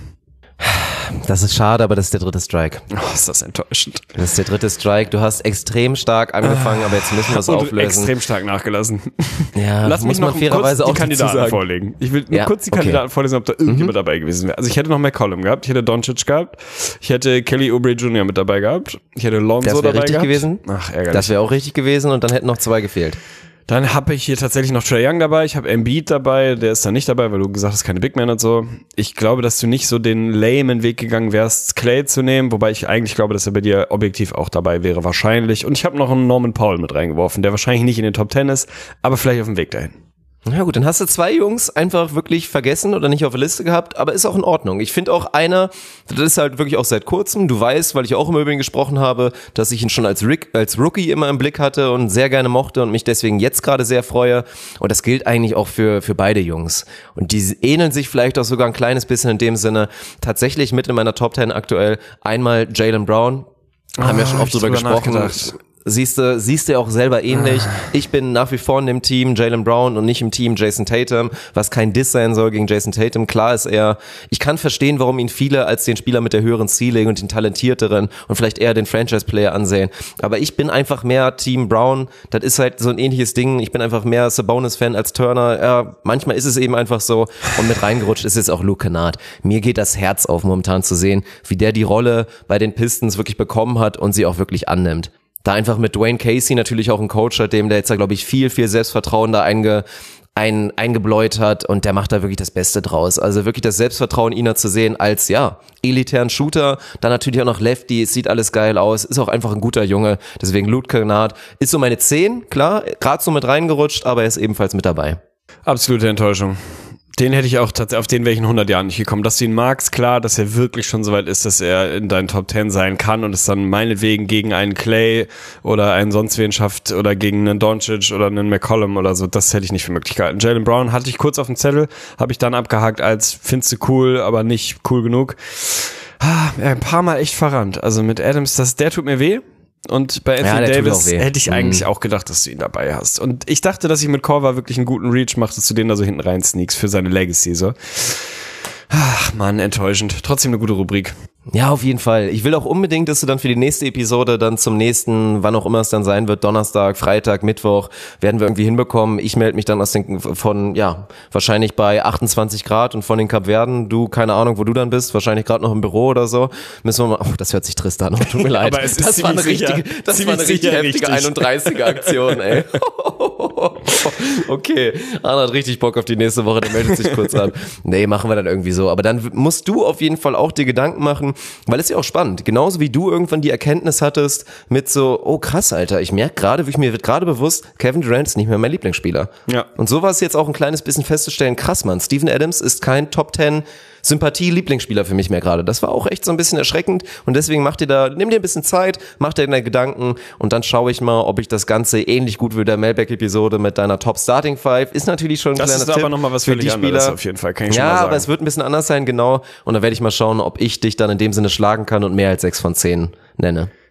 Das ist schade, aber das ist der dritte Strike. Oh, ist das enttäuschend. Das ist der dritte Strike. Du hast extrem stark angefangen, aber jetzt müssen wir es auflösen. Extrem stark nachgelassen. Ja, lass mich noch kurz die Kandidaten vorlegen. Ich will nur kurz die Kandidaten vorlesen, ob da irgendjemand dabei gewesen wäre. Also ich hätte noch McCollum gehabt, ich hätte Doncic gehabt, ich hätte Kelly Oubre Jr. mit dabei gehabt, ich hätte Lonzo dabei gehabt. Das wäre richtig gewesen. Ach, ärgerlich. Das wäre auch richtig gewesen und dann hätten noch 2 gefehlt. Dann habe ich hier tatsächlich noch Trae Young dabei, ich habe Embiid dabei, der ist da nicht dabei, weil du gesagt hast, keine Big Man und so. Ich glaube, dass du nicht so den lamen Weg gegangen wärst, Clay zu nehmen, wobei ich eigentlich glaube, dass er bei dir objektiv auch dabei wäre, wahrscheinlich. Und ich habe noch einen Norman Powell mit reingeworfen, der wahrscheinlich nicht in den Top 10 ist, aber vielleicht auf dem Weg dahin. Na gut, dann hast du 2 Jungs einfach wirklich vergessen oder nicht auf der Liste gehabt, aber ist auch in Ordnung. Ich finde auch einer, das ist halt wirklich auch seit kurzem, du weißt, weil ich auch immer über ihn gesprochen habe, dass ich ihn schon als Rookie immer im Blick hatte und sehr gerne mochte und mich deswegen jetzt gerade sehr freue. Und das gilt eigentlich auch für beide Jungs. Und die ähneln sich vielleicht auch sogar ein kleines bisschen in dem Sinne, tatsächlich mit in meiner Top 10 aktuell. Einmal Jaylen Brown, haben wir schon oft drüber gesprochen. Siehst du auch selber ähnlich. Ich bin nach wie vor in dem Team Jaylen Brown und nicht im Team Jason Tatum, was kein Diss sein soll gegen Jason Tatum. Klar ist er, ich kann verstehen, warum ihn viele als den Spieler mit der höheren Ceiling und den talentierteren und vielleicht eher den Franchise-Player ansehen. Aber ich bin einfach mehr Team Brown. Das ist halt so ein ähnliches Ding. Ich bin einfach mehr Sabonis-Fan als Turner. Ja, manchmal ist es eben einfach so. Und mit reingerutscht ist jetzt auch Luke Kennard. Mir geht das Herz auf, momentan zu sehen, wie der die Rolle bei den Pistons wirklich bekommen hat und sie auch wirklich annimmt. Da einfach mit Dwayne Casey natürlich auch ein Coach hat, dem der jetzt da, glaube ich, viel Selbstvertrauen da eingebläut hat und der macht da wirklich das Beste draus. Also wirklich das Selbstvertrauen, ihn da zu sehen als, ja, elitären Shooter, dann natürlich auch noch Lefty, es sieht alles geil aus, ist auch einfach ein guter Junge. Deswegen Luke Kennard ist so meine 10, klar, gerade so mit reingerutscht, aber er ist ebenfalls mit dabei. Absolute Enttäuschung. Den hätte ich auch tatsächlich, auf den wäre ich in 100 Jahren nicht gekommen. Dass du ihn magst, klar, dass er wirklich schon so weit ist, dass er in deinen Top 10 sein kann und es dann meinetwegen gegen einen Clay oder einen sonst wen schafft oder gegen einen Doncic oder einen McCollum oder so, das hätte ich nicht für möglich gehalten. Jaylen Brown hatte ich kurz auf dem Zettel, habe ich dann abgehakt als findest du cool, aber nicht cool genug. Ein paar Mal echt verrannt. Also mit Adams, der tut mir weh. Und bei Anthony Davis hätte ich eigentlich auch gedacht, dass du ihn dabei hast. Und ich dachte, dass ich mit Korver wirklich einen guten Reach mache, dass du den da so hinten rein sneakst für seine Legacy. So. Ach Mann, enttäuschend. Trotzdem eine gute Rubrik. Ja, auf jeden Fall. Ich will auch unbedingt, dass du dann für die nächste Episode dann zum nächsten, wann auch immer es dann sein wird, Donnerstag, Freitag, Mittwoch, werden wir irgendwie hinbekommen. Ich melde mich dann wahrscheinlich bei 28 Grad und von den Kapverden. Du, keine Ahnung, wo du dann bist, wahrscheinlich gerade noch im Büro oder so. Müssen wir mal, das hört sich trist an, tut mir leid. Aber es ist das war eine richtig heftige 31er-Aktion, ey. Okay, Arne hat richtig Bock auf die nächste Woche, der meldet sich kurz an. Nee, machen wir dann irgendwie so. Aber dann musst du auf jeden Fall auch dir Gedanken machen, weil es ist ja auch spannend. Genauso wie du irgendwann die Erkenntnis hattest mit so, oh krass, Alter, ich merke gerade, mir wird gerade bewusst, Kevin Durant ist nicht mehr mein Lieblingsspieler. Ja. Und so war es jetzt auch ein kleines bisschen festzustellen, krass, Mann, Steven Adams ist kein Top 10 Sympathie-Lieblingsspieler für mich mehr gerade. Das war auch echt so ein bisschen erschreckend und deswegen nimm dir ein bisschen Zeit, mach dir deine Gedanken und dann schaue ich mal, ob ich das Ganze ähnlich gut wie der Mailback-Episode mit deiner Top-Starting-5 ist natürlich schon ein kleiner Tipp. Das ist aber nochmal was völlig anderes auf jeden Fall, kann ich schon mal sagen. Ja, aber es wird ein bisschen anders sein, genau. Und dann werde ich mal schauen, ob ich dich dann in dem Sinne schlagen kann und mehr als 6 von 10 nenne.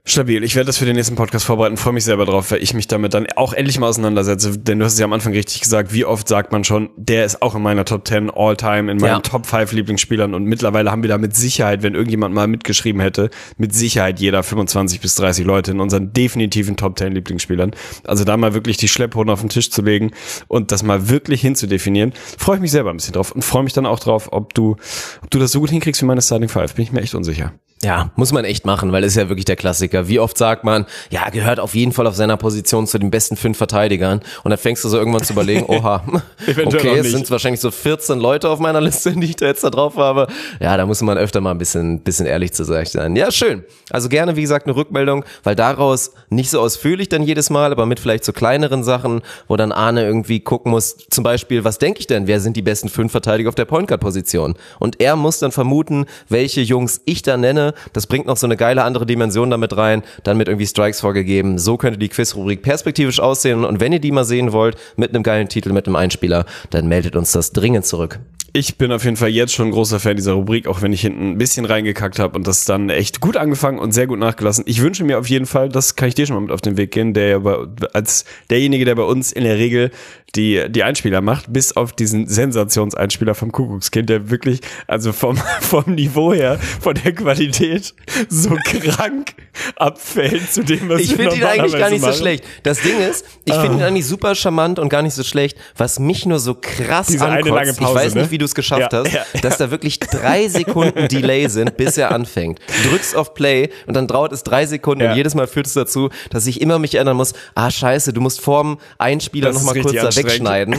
Stabil. Ich werde das für den nächsten Podcast vorbereiten, freue mich selber drauf, weil ich mich damit dann auch endlich mal auseinandersetze, denn du hast es ja am Anfang richtig gesagt, wie oft sagt man schon, der ist auch in meiner Top 10 All-Time, in meinen Top 5 Lieblingsspielern und mittlerweile haben wir da mit Sicherheit, wenn irgendjemand mal mitgeschrieben hätte, mit Sicherheit jeder 25 bis 30 Leute in unseren definitiven Top 10 Lieblingsspielern. Also da mal wirklich die Schlepphoden auf den Tisch zu legen und das mal wirklich hinzudefinieren, freue ich mich selber ein bisschen drauf und freue mich dann auch drauf, ob du das so gut hinkriegst wie meine Starting 5, bin ich mir echt unsicher. Ja, muss man echt machen, weil es ist ja wirklich der Klassiker. Wie oft sagt man, ja, gehört auf jeden Fall auf seiner Position zu den besten 5 Verteidigern. Und dann fängst du so irgendwann zu überlegen, oha, okay, es sind wahrscheinlich so 14 Leute auf meiner Liste, die ich da jetzt da drauf habe. Ja, da muss man öfter mal ein bisschen ehrlich zu sein. Ja, schön. Also gerne, wie gesagt, eine Rückmeldung, weil daraus nicht so ausführlich dann jedes Mal, aber mit vielleicht so kleineren Sachen, wo dann Arne irgendwie gucken muss, zum Beispiel, was denke ich denn, wer sind die besten 5 Verteidiger auf der Point Guard Position? Und er muss dann vermuten, welche Jungs ich da nenne. Das bringt noch so eine geile andere Dimension damit rein, dann mit irgendwie Strikes vorgegeben. So könnte die Quizrubrik perspektivisch aussehen und wenn ihr die mal sehen wollt, mit einem geilen Titel, mit einem Einspieler, dann meldet uns das dringend zurück. Ich bin auf jeden Fall jetzt schon ein großer Fan dieser Rubrik, auch wenn ich hinten ein bisschen reingekackt habe und das dann echt gut angefangen und sehr gut nachgelassen. Ich wünsche mir auf jeden Fall, das kann ich dir schon mal mit auf den Weg gehen, der als derjenige, der bei uns in der Regel die Einspieler macht, bis auf diesen Sensationseinspieler vom Kuckuckskind, der wirklich, also vom Niveau her, von der Qualität so krank abfällt zu dem, was ich finde ihn eigentlich gar nicht so schlecht. Das Ding ist, ich finde ihn eigentlich super charmant und gar nicht so schlecht, was mich nur so krass diese ankotzt, eine lange Pause, ich weiß nicht, wie du es geschafft hast, dass da wirklich 3 Sekunden Delay sind, bis er anfängt. Du drückst auf Play und dann dauert es 3 Sekunden und jedes Mal führt es dazu, dass ich immer mich erinnern muss, scheiße, du musst vorm Einspieler nochmal kurz da wegschneiden.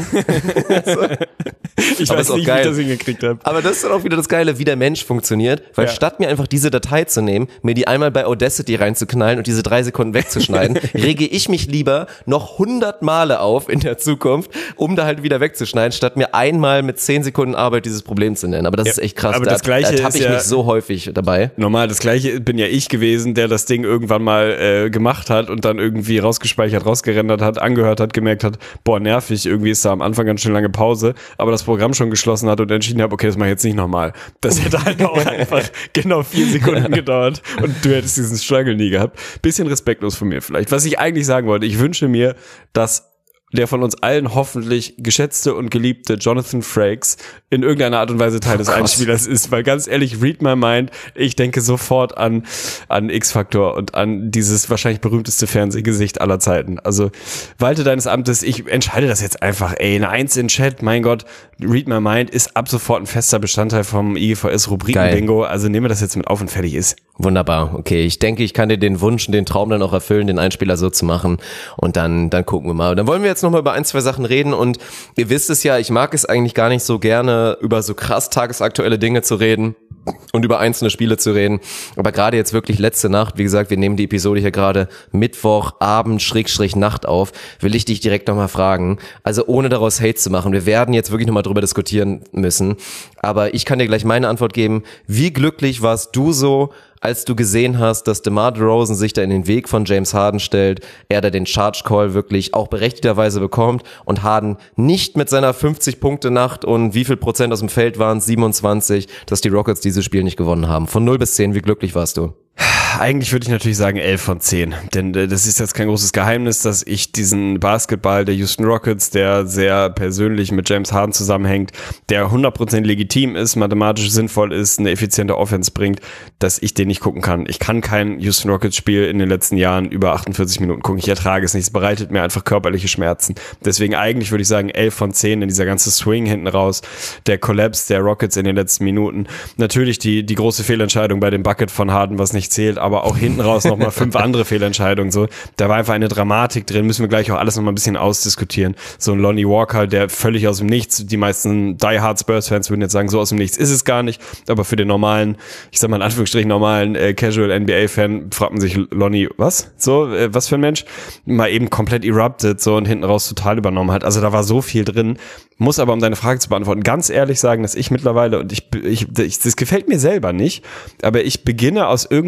Ich weiß nicht, wie ich das hingekriegt habe. Aber das ist dann auch wieder das Geile, wie der Mensch funktioniert, weil statt mir einfach diese Datei zu nehmen, mir die einmal bei Audacity reinzuknallen und diese 3 Sekunden wegzuschneiden, rege ich mich lieber noch 100 Male auf in der Zukunft, um da halt wieder wegzuschneiden, statt mir einmal mit 10 Sekunden Arbeit dieses Problem zu nennen. Aber das ist echt krass. Aber das Gleiche da tappe ich mich so häufig dabei. Normal, das Gleiche bin ja ich gewesen, der das Ding irgendwann mal gemacht hat und dann irgendwie rausgespeichert, rausgerendert hat, angehört hat, gemerkt hat, boah, nervig, irgendwie ist da am Anfang ganz schön lange Pause, aber das Programm schon geschlossen hat und entschieden hat, okay, das mache ich jetzt nicht nochmal. Das hätte halt auch einfach genau 4 Sekunden gedauert und du hättest diesen Struggle nie gehabt. Bisschen respektlos von mir vielleicht. Was ich eigentlich sagen wollte, ich wünsche mir, dass der von uns allen hoffentlich geschätzte und geliebte Jonathan Frakes in irgendeiner Art und Weise Teil des Einspielers ist, weil ganz ehrlich, read my mind, ich denke sofort an X-Factor und an dieses wahrscheinlich berühmteste Fernsehgesicht aller Zeiten. Also walte deines Amtes, ich entscheide das jetzt einfach, eine 1 in Chat, mein Gott, read my mind ist ab sofort ein fester Bestandteil vom IGVS-Rubriken-Bingo, also nehme das jetzt mit auf und fertig ist. Wunderbar, okay, ich denke, ich kann dir den Wunsch und den Traum dann auch erfüllen, den Einspieler so zu machen und dann gucken wir mal. Und dann wollen wir jetzt nochmal über 1, 2 Sachen reden und ihr wisst es ja, ich mag es eigentlich gar nicht so gerne, über so krass tagesaktuelle Dinge zu reden und über einzelne Spiele zu reden, aber gerade jetzt wirklich letzte Nacht, wie gesagt, wir nehmen die Episode hier gerade Mittwochabend / Nacht auf, will ich dich direkt nochmal fragen, also ohne daraus Hate zu machen, wir werden jetzt wirklich nochmal drüber diskutieren müssen, aber ich kann dir gleich meine Antwort geben, wie glücklich warst du so, als du gesehen hast, dass DeMar DeRozan sich da in den Weg von James Harden stellt, er da den Charge Call wirklich auch berechtigterweise bekommt und Harden nicht mit seiner 50-Punkte-Nacht und wie viel Prozent aus dem Feld waren es, 27, dass die Rockets dieses Spiel nicht gewonnen haben. Von 0 bis 10, wie glücklich warst du? Eigentlich würde ich natürlich sagen 11 von 10, denn das ist jetzt kein großes Geheimnis, dass ich diesen Basketball der Houston Rockets, der sehr persönlich mit James Harden zusammenhängt, der 100% legitim ist, mathematisch sinnvoll ist, eine effiziente Offense bringt, dass ich den nicht gucken kann. Ich kann kein Houston Rockets Spiel in den letzten Jahren über 48 Minuten gucken. Ich ertrage es nicht. Es bereitet mir einfach körperliche Schmerzen. Deswegen eigentlich würde ich sagen 11 von 10, denn dieser ganze Swing hinten raus, der Collapse der Rockets in den letzten Minuten. Natürlich die große Fehlentscheidung bei dem Bucket von Harden, was nicht zählt, aber auch hinten raus nochmal 5 andere Fehlentscheidungen. So, da war einfach eine Dramatik drin. Müssen wir gleich auch alles nochmal ein bisschen ausdiskutieren. So ein Lonnie Walker, der völlig aus dem Nichts, die meisten Die Hard Spurs-Fans würden jetzt sagen, so aus dem Nichts ist es gar nicht. Aber für den normalen, ich sag mal in Anführungsstrichen normalen Casual NBA-Fan fragt man sich, Lonnie, was? So, was für ein Mensch? Mal eben komplett erupted so und hinten raus total übernommen hat. Also da war so viel drin. Muss aber, um deine Frage zu beantworten, ganz ehrlich sagen, dass ich mittlerweile, und das gefällt mir selber nicht, aber ich beginne aus irgendwelcher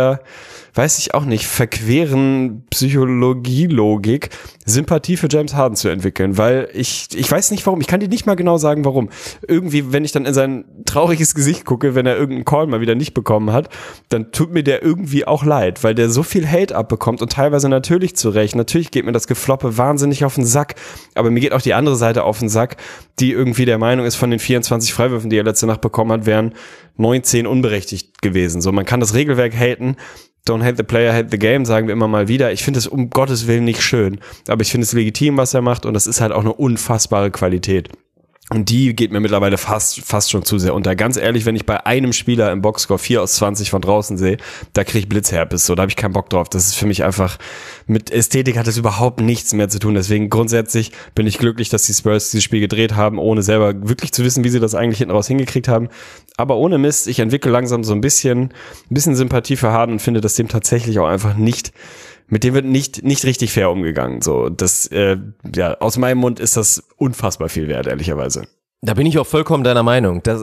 dieser, weiß ich auch nicht, verqueren Psychologielogik Sympathie für James Harden zu entwickeln, weil ich weiß nicht warum, ich kann dir nicht mal genau sagen warum. Irgendwie, wenn ich dann in sein trauriges Gesicht gucke, wenn er irgendeinen Call mal wieder nicht bekommen hat, dann tut mir der irgendwie auch leid, weil der so viel Hate abbekommt und teilweise natürlich zurecht. Natürlich geht mir das Gefloppe wahnsinnig auf den Sack, aber mir geht auch die andere Seite auf den Sack, die irgendwie der Meinung ist, von den 24 Freiwürfen, die er letzte Nacht bekommen hat, wären 19 unberechtigt gewesen. So, man kann das Regelwerk haten. Don't hate the player, hate the game, sagen wir immer mal wieder. Ich finde es um Gottes Willen nicht schön, aber ich finde es legitim, was er macht und das ist halt auch eine unfassbare Qualität. Und die geht mir mittlerweile fast schon zu sehr unter. Ganz ehrlich, wenn ich bei einem Spieler im Boxscore 4 aus 20 von draußen sehe, da kriege ich Blitzherpes, so, da habe ich keinen Bock drauf. Das ist für mich einfach, mit Ästhetik hat das überhaupt nichts mehr zu tun. Deswegen grundsätzlich bin ich glücklich, dass die Spurs dieses Spiel gedreht haben, ohne selber wirklich zu wissen, wie sie das eigentlich hinten raus hingekriegt haben. Aber ohne Mist, ich entwickle langsam so ein bisschen Sympathie für Harden und finde, dass dem tatsächlich auch einfach mit dem wird nicht richtig fair umgegangen. So, das, aus meinem Mund ist das unfassbar viel wert, ehrlicherweise. Da bin ich auch vollkommen deiner Meinung. Das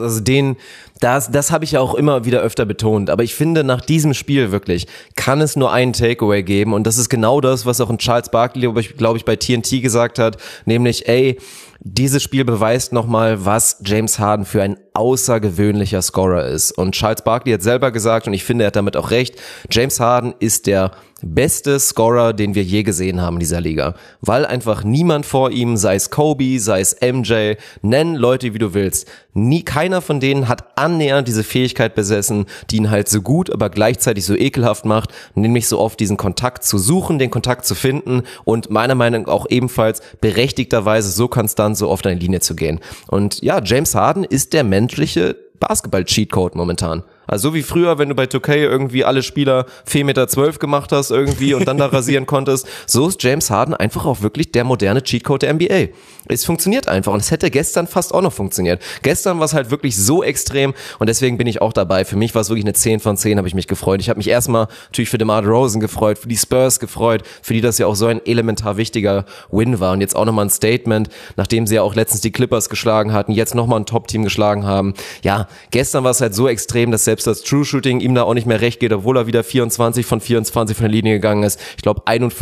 habe ich ja auch immer wieder öfter betont. Aber ich finde, nach diesem Spiel wirklich kann es nur einen Takeaway geben. Und das ist genau das, was auch ein Charles Barkley, glaube ich, bei TNT gesagt hat. Nämlich, dieses Spiel beweist nochmal, was James Harden für ein außergewöhnlicher Scorer ist. Und Charles Barkley hat selber gesagt, und ich finde, er hat damit auch recht, James Harden ist der beste Scorer, den wir je gesehen haben in dieser Liga. Weil einfach niemand vor ihm, sei es Kobe, sei es MJ, nenn Leute, wie du willst. Keiner von denen hat annähernd diese Fähigkeit besessen, die ihn halt so gut, aber gleichzeitig so ekelhaft macht, nämlich so oft diesen Kontakt zu suchen, den Kontakt zu finden und meiner Meinung nach auch ebenfalls berechtigterweise so konstant so oft an die Linie zu gehen. Und ja, James Harden ist der menschliche Basketball-Cheatcode momentan. Also so wie früher, wenn du bei 2K irgendwie alle Spieler 4,12 Meter gemacht hast irgendwie und dann da rasieren konntest, so ist James Harden einfach auch wirklich der moderne Cheatcode der NBA. Es funktioniert einfach und es hätte gestern fast auch noch funktioniert. Gestern war es halt wirklich so extrem und deswegen bin ich auch dabei. Für mich war es wirklich eine 10 von 10, habe ich mich gefreut. Ich habe mich erstmal natürlich für DeMar DeRozan gefreut, für die Spurs gefreut, für die das ja auch so ein elementar wichtiger Win war und jetzt auch nochmal ein Statement, nachdem sie ja auch letztens die Clippers geschlagen hatten, jetzt nochmal ein Top-Team geschlagen haben. Ja, gestern war es halt so extrem, dass selbst das True Shooting ihm da auch nicht mehr recht geht, obwohl er wieder 24 von 24 von der Linie gegangen ist. Ich glaube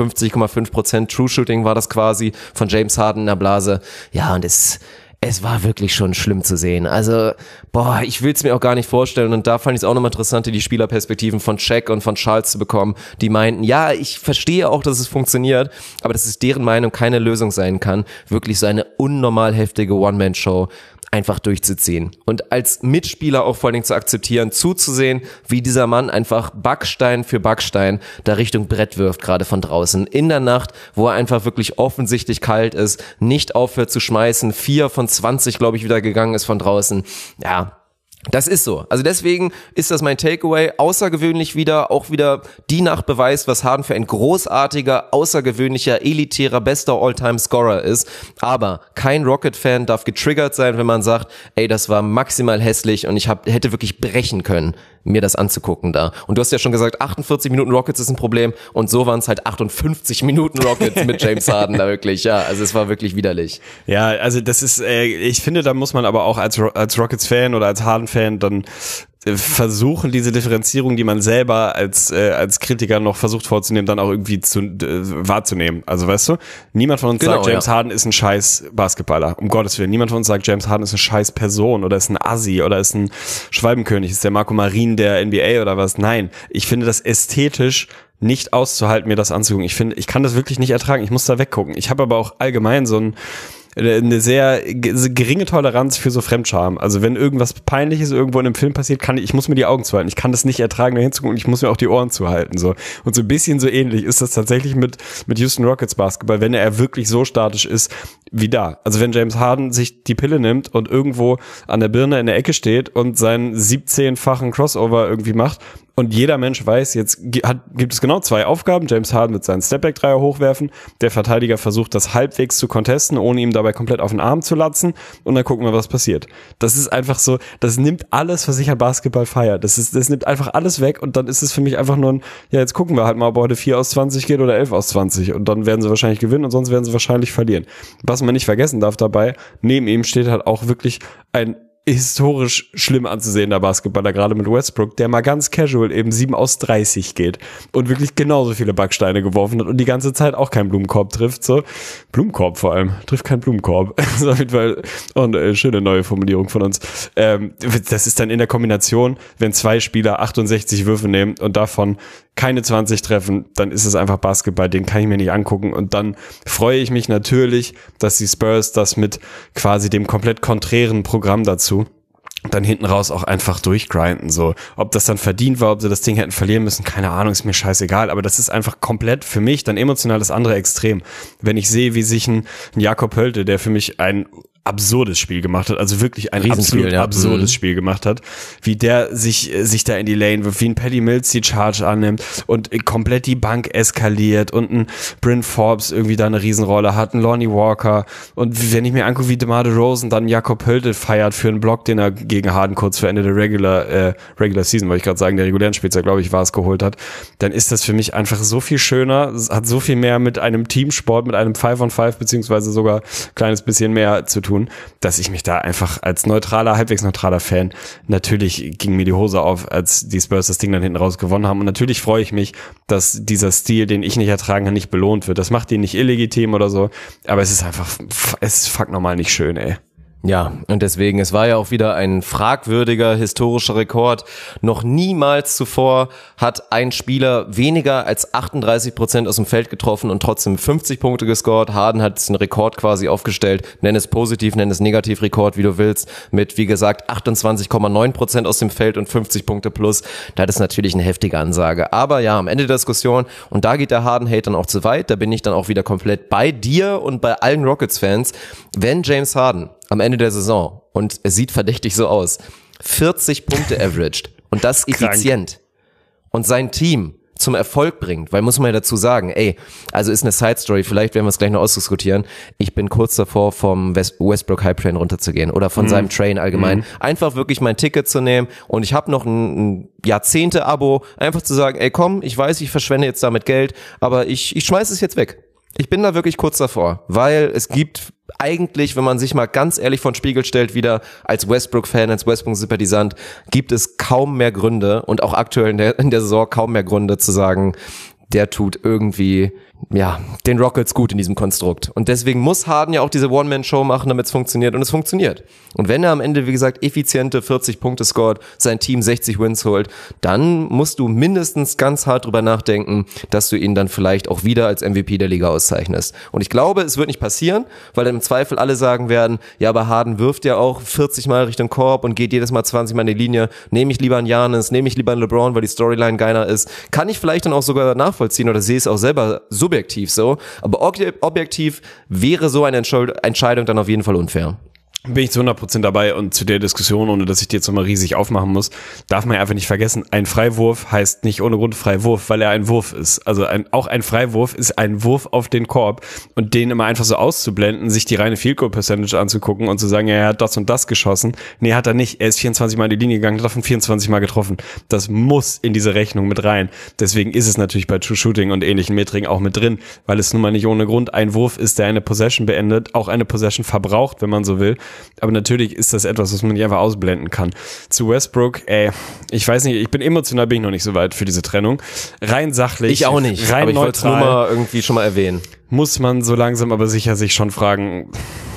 51,5% True Shooting war das quasi von James Harden in der Blase. Ja, und es war wirklich schon schlimm zu sehen. Also, ich will es mir auch gar nicht vorstellen. Und da fand ich es auch nochmal interessant, die Spielerperspektiven von Shaq und von Charles zu bekommen, die meinten, ja, ich verstehe auch, dass es funktioniert, aber dass es deren Meinung keine Lösung sein kann, wirklich so eine unnormal heftige One-Man-Show einfach durchzuziehen. Und als Mitspieler auch vor allen Dingen zu akzeptieren, zuzusehen, wie dieser Mann einfach Backstein für Backstein da Richtung Brett wirft, gerade von draußen. In der Nacht, wo er einfach wirklich offensichtlich kalt ist, nicht aufhört zu schmeißen, 4 von 20, glaube ich, wieder gegangen ist von draußen. Ja, das ist so. Also deswegen ist das mein Takeaway. Außergewöhnlich auch wieder die Nacht beweist, was Harden für ein großartiger, außergewöhnlicher, elitärer, bester All-Time-Scorer ist. Aber kein Rocket-Fan darf getriggert sein, wenn man sagt, das war maximal hässlich und ich hätte wirklich brechen können, mir das anzugucken da. Und du hast ja schon gesagt, 48 Minuten Rockets ist ein Problem und so waren es halt 58 Minuten Rockets mit James Harden da wirklich. Ja, also es war wirklich widerlich. Ja, also das ist, ich finde, da muss man aber auch als Rockets-Fan oder als Harden-Fan dann versuchen, diese Differenzierung, die man selber als Kritiker noch versucht vorzunehmen, dann auch irgendwie wahrzunehmen. Also weißt du, niemand von uns sagt, James Harden ist ein scheiß Basketballer, um Gottes Willen. Niemand von uns sagt, James Harden ist eine scheiß Person oder ist ein Assi oder ist ein Schwalbenkönig, ist der Marco Marin der NBA oder was. Nein, ich finde das ästhetisch nicht auszuhalten, mir das anzugucken. Ich kann das wirklich nicht ertragen. Ich muss da weggucken. Ich habe aber auch allgemein eine sehr geringe Toleranz für so Fremdscham. Also wenn irgendwas Peinliches irgendwo in einem Film passiert, ich muss mir die Augen zuhalten. Ich kann das nicht ertragen, da hinzugucken und ich muss mir auch die Ohren zuhalten. So. Und so ein bisschen so ähnlich ist das tatsächlich mit Houston Rockets Basketball, wenn er wirklich so statisch ist wie da. Also wenn James Harden sich die Pille nimmt und irgendwo an der Birne in der Ecke steht und seinen 17-fachen Crossover irgendwie macht, und jeder Mensch weiß, jetzt gibt es genau 2 Aufgaben. James Harden wird seinen Stepback-Dreier hochwerfen. Der Verteidiger versucht, das halbwegs zu contesten, ohne ihm dabei komplett auf den Arm zu latzen. Und dann gucken wir, was passiert. Das ist einfach so, das nimmt alles, was ich an Basketball feiere. Das nimmt einfach alles weg. Und dann ist es für mich einfach nur jetzt gucken wir halt mal, ob heute 4 aus 20 geht oder 11 aus 20. Und dann werden sie wahrscheinlich gewinnen und sonst werden sie wahrscheinlich verlieren. Was man nicht vergessen darf dabei, neben ihm steht halt auch wirklich ein historisch schlimm anzusehender Basketballer, gerade mit Westbrook, der mal ganz casual eben 7 aus 30 geht und wirklich genauso viele Backsteine geworfen hat und die ganze Zeit auch keinen Blumenkorb trifft. So Blumenkorb vor allem, trifft keinen Blumenkorb. Das ist auf jeden Fall eine schöne neue Formulierung von uns. Das ist dann in der Kombination, wenn 2 Spieler 68 Würfe nehmen und davon keine 20 treffen, dann ist es einfach Basketball, den kann ich mir nicht angucken und dann freue ich mich natürlich, dass die Spurs das mit quasi dem komplett konträren Programm dazu dann hinten raus auch einfach durchgrinden, so. Ob das dann verdient war, ob sie das Ding hätten verlieren müssen, keine Ahnung, ist mir scheißegal, aber das ist einfach komplett für mich dann emotional das andere Extrem. Wenn ich sehe, wie sich ein Jakob Höllte, der für mich ein absurdes Spiel gemacht hat, also wirklich ein absolut absurdes Spiel gemacht hat, wie der sich da in die Lane wirft, wie ein Patty Mills die Charge annimmt und komplett die Bank eskaliert und ein Bryn Forbes irgendwie da eine Riesenrolle hat, ein Lonnie Walker und wenn ich mir angucke, wie DeMar DeRozan dann Jakob Höllte feiert für einen Block, den er gegen Harden kurz vor Ende der Regular Season, wollte ich gerade sagen, der regulären Spielzeit, glaube ich, war es, geholt hat, dann ist das für mich einfach so viel schöner, hat so viel mehr mit einem Teamsport, mit einem 5-on-5 beziehungsweise sogar ein kleines bisschen mehr zu tun, dass ich mich da einfach als halbwegs neutraler Fan, natürlich ging mir die Hose auf, als die Spurs das Ding dann hinten raus gewonnen haben und natürlich freue ich mich, dass dieser Stil, den ich nicht ertragen kann, nicht belohnt wird. Das macht ihn nicht illegitim oder so, aber es ist einfach, es ist fuck normal nicht schön, ey. Ja, und deswegen, es war ja auch wieder ein fragwürdiger historischer Rekord. Noch niemals zuvor hat ein Spieler weniger als 38% aus dem Feld getroffen und trotzdem 50 Punkte gescored. Harden hat den Rekord quasi aufgestellt. Nenn es positiv, nenn es negativ Rekord, wie du willst. Mit, wie gesagt, 28,9% aus dem Feld und 50 Punkte plus. Das ist natürlich eine heftige Ansage. Aber ja, am Ende der Diskussion, und da geht der Harden-Hate dann auch zu weit, da bin ich dann auch wieder komplett bei dir und bei allen Rockets-Fans. Wenn James Harden am Ende der Saison, und es sieht verdächtig so aus, 40 Punkte averaged und das effizient und sein Team zum Erfolg bringt, weil muss man ja dazu sagen, also ist eine Side-Story, vielleicht werden wir es gleich noch ausdiskutieren, ich bin kurz davor, vom Westbrook Hype Train runterzugehen oder von seinem Train allgemein, einfach wirklich mein Ticket zu nehmen und ich habe noch ein Jahrzehnte-Abo, einfach zu sagen, komm, ich weiß, ich verschwende jetzt damit Geld, aber ich schmeiß es jetzt weg. Ich bin da wirklich kurz davor, weil es gibt eigentlich, wenn man sich mal ganz ehrlich vor den Spiegel stellt, wieder als Westbrook-Fan, als Westbrook-Sympathisant, gibt es kaum mehr Gründe und auch aktuell in der Saison kaum mehr Gründe zu sagen, der tut irgendwie, den Rockets gut in diesem Konstrukt. Und deswegen muss Harden ja auch diese One-Man-Show machen, damit es funktioniert. Und es funktioniert. Und wenn er am Ende, wie gesagt, effiziente 40 Punkte scored, sein Team 60 Wins holt, dann musst du mindestens ganz hart drüber nachdenken, dass du ihn dann vielleicht auch wieder als MVP der Liga auszeichnest. Und ich glaube, es wird nicht passieren, weil dann im Zweifel alle sagen werden, ja, aber Harden wirft ja auch 40 Mal Richtung Korb und geht jedes Mal 20 Mal in die Linie. Nehme ich lieber einen Giannis, nehme ich lieber einen LeBron, weil die Storyline geiler ist. Kann ich vielleicht dann auch sogar nachvollziehen oder sehe es auch selber subjektiv so, aber objektiv wäre so eine Entscheidung dann auf jeden Fall unfair. Bin ich zu 100% dabei und zu der Diskussion, ohne dass ich die jetzt nochmal riesig aufmachen muss, darf man ja einfach nicht vergessen, ein Freiwurf heißt nicht ohne Grund Freiwurf, weil er ein Wurf ist. Also auch ein Freiwurf ist ein Wurf auf den Korb und den immer einfach so auszublenden, sich die reine Field Goal Percentage anzugucken und zu sagen, ja, er hat das und das geschossen. Nee, hat er nicht. Er ist 24 Mal in die Linie gegangen, hat davon 24 Mal getroffen. Das muss in diese Rechnung mit rein. Deswegen ist es natürlich bei True Shooting und ähnlichen Metriken auch mit drin, weil es nun mal nicht ohne Grund ein Wurf ist, der eine Possession beendet, auch eine Possession verbraucht, wenn man so will. Aber natürlich ist das etwas, was man nicht einfach ausblenden kann. Zu Westbrook, ich weiß nicht, bin ich noch nicht so weit für diese Trennung. Rein sachlich. Ich auch nicht, rein aber ich wollte es nur mal irgendwie schon mal erwähnen. Muss man so langsam aber sicher sich schon fragen,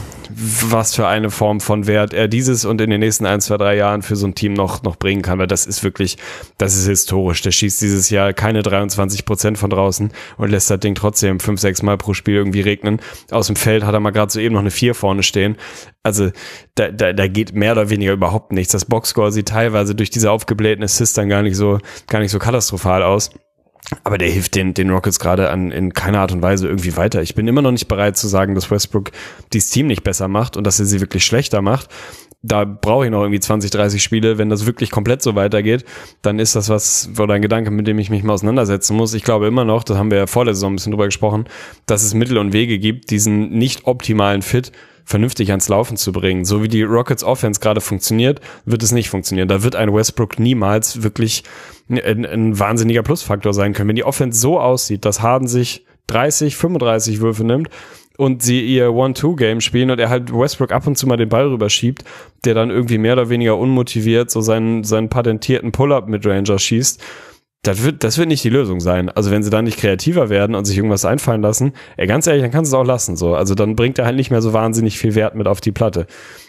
was für eine Form von Wert er dieses und in den nächsten 1, 2, 3 Jahren für so ein Team noch bringen kann, weil das ist historisch. Der schießt dieses Jahr keine 23% von draußen und lässt das Ding trotzdem 5, 6 Mal pro Spiel irgendwie regnen. Aus dem Feld hat er mal gerade soeben noch eine 4 vorne stehen. Also da geht mehr oder weniger überhaupt nichts. Das Boxscore sieht teilweise durch diese aufgeblähten Assists dann gar nicht so katastrophal aus. Aber der hilft den Rockets gerade in keiner Art und Weise irgendwie weiter. Ich bin immer noch nicht bereit zu sagen, dass Westbrook dieses Team nicht besser macht und dass er sie wirklich schlechter macht. Da brauche ich noch irgendwie 20, 30 Spiele. Wenn das wirklich komplett so weitergeht, dann ist das ein Gedanke, mit dem ich mich mal auseinandersetzen muss. Ich glaube immer noch, das haben wir ja vor der Saison ein bisschen drüber gesprochen, dass es Mittel und Wege gibt, diesen nicht optimalen Fit vernünftig ans Laufen zu bringen. So wie die Rockets Offense gerade funktioniert, wird es nicht funktionieren. Da wird ein Westbrook niemals wirklich ein wahnsinniger Plusfaktor sein können. Wenn die Offense so aussieht, dass Harden sich 30, 35 Würfe nimmt und sie ihr 1-2-Game spielen und er halt Westbrook ab und zu mal den Ball rüberschiebt, der dann irgendwie mehr oder weniger unmotiviert so seinen patentierten Pull-Up-Midranger schießt, das wird nicht die Lösung sein. Also wenn sie dann nicht kreativer werden und sich irgendwas einfallen lassen, ganz ehrlich, dann kannst du es auch lassen. So. Also dann bringt er halt nicht mehr so wahnsinnig viel Wert mit auf die Platte.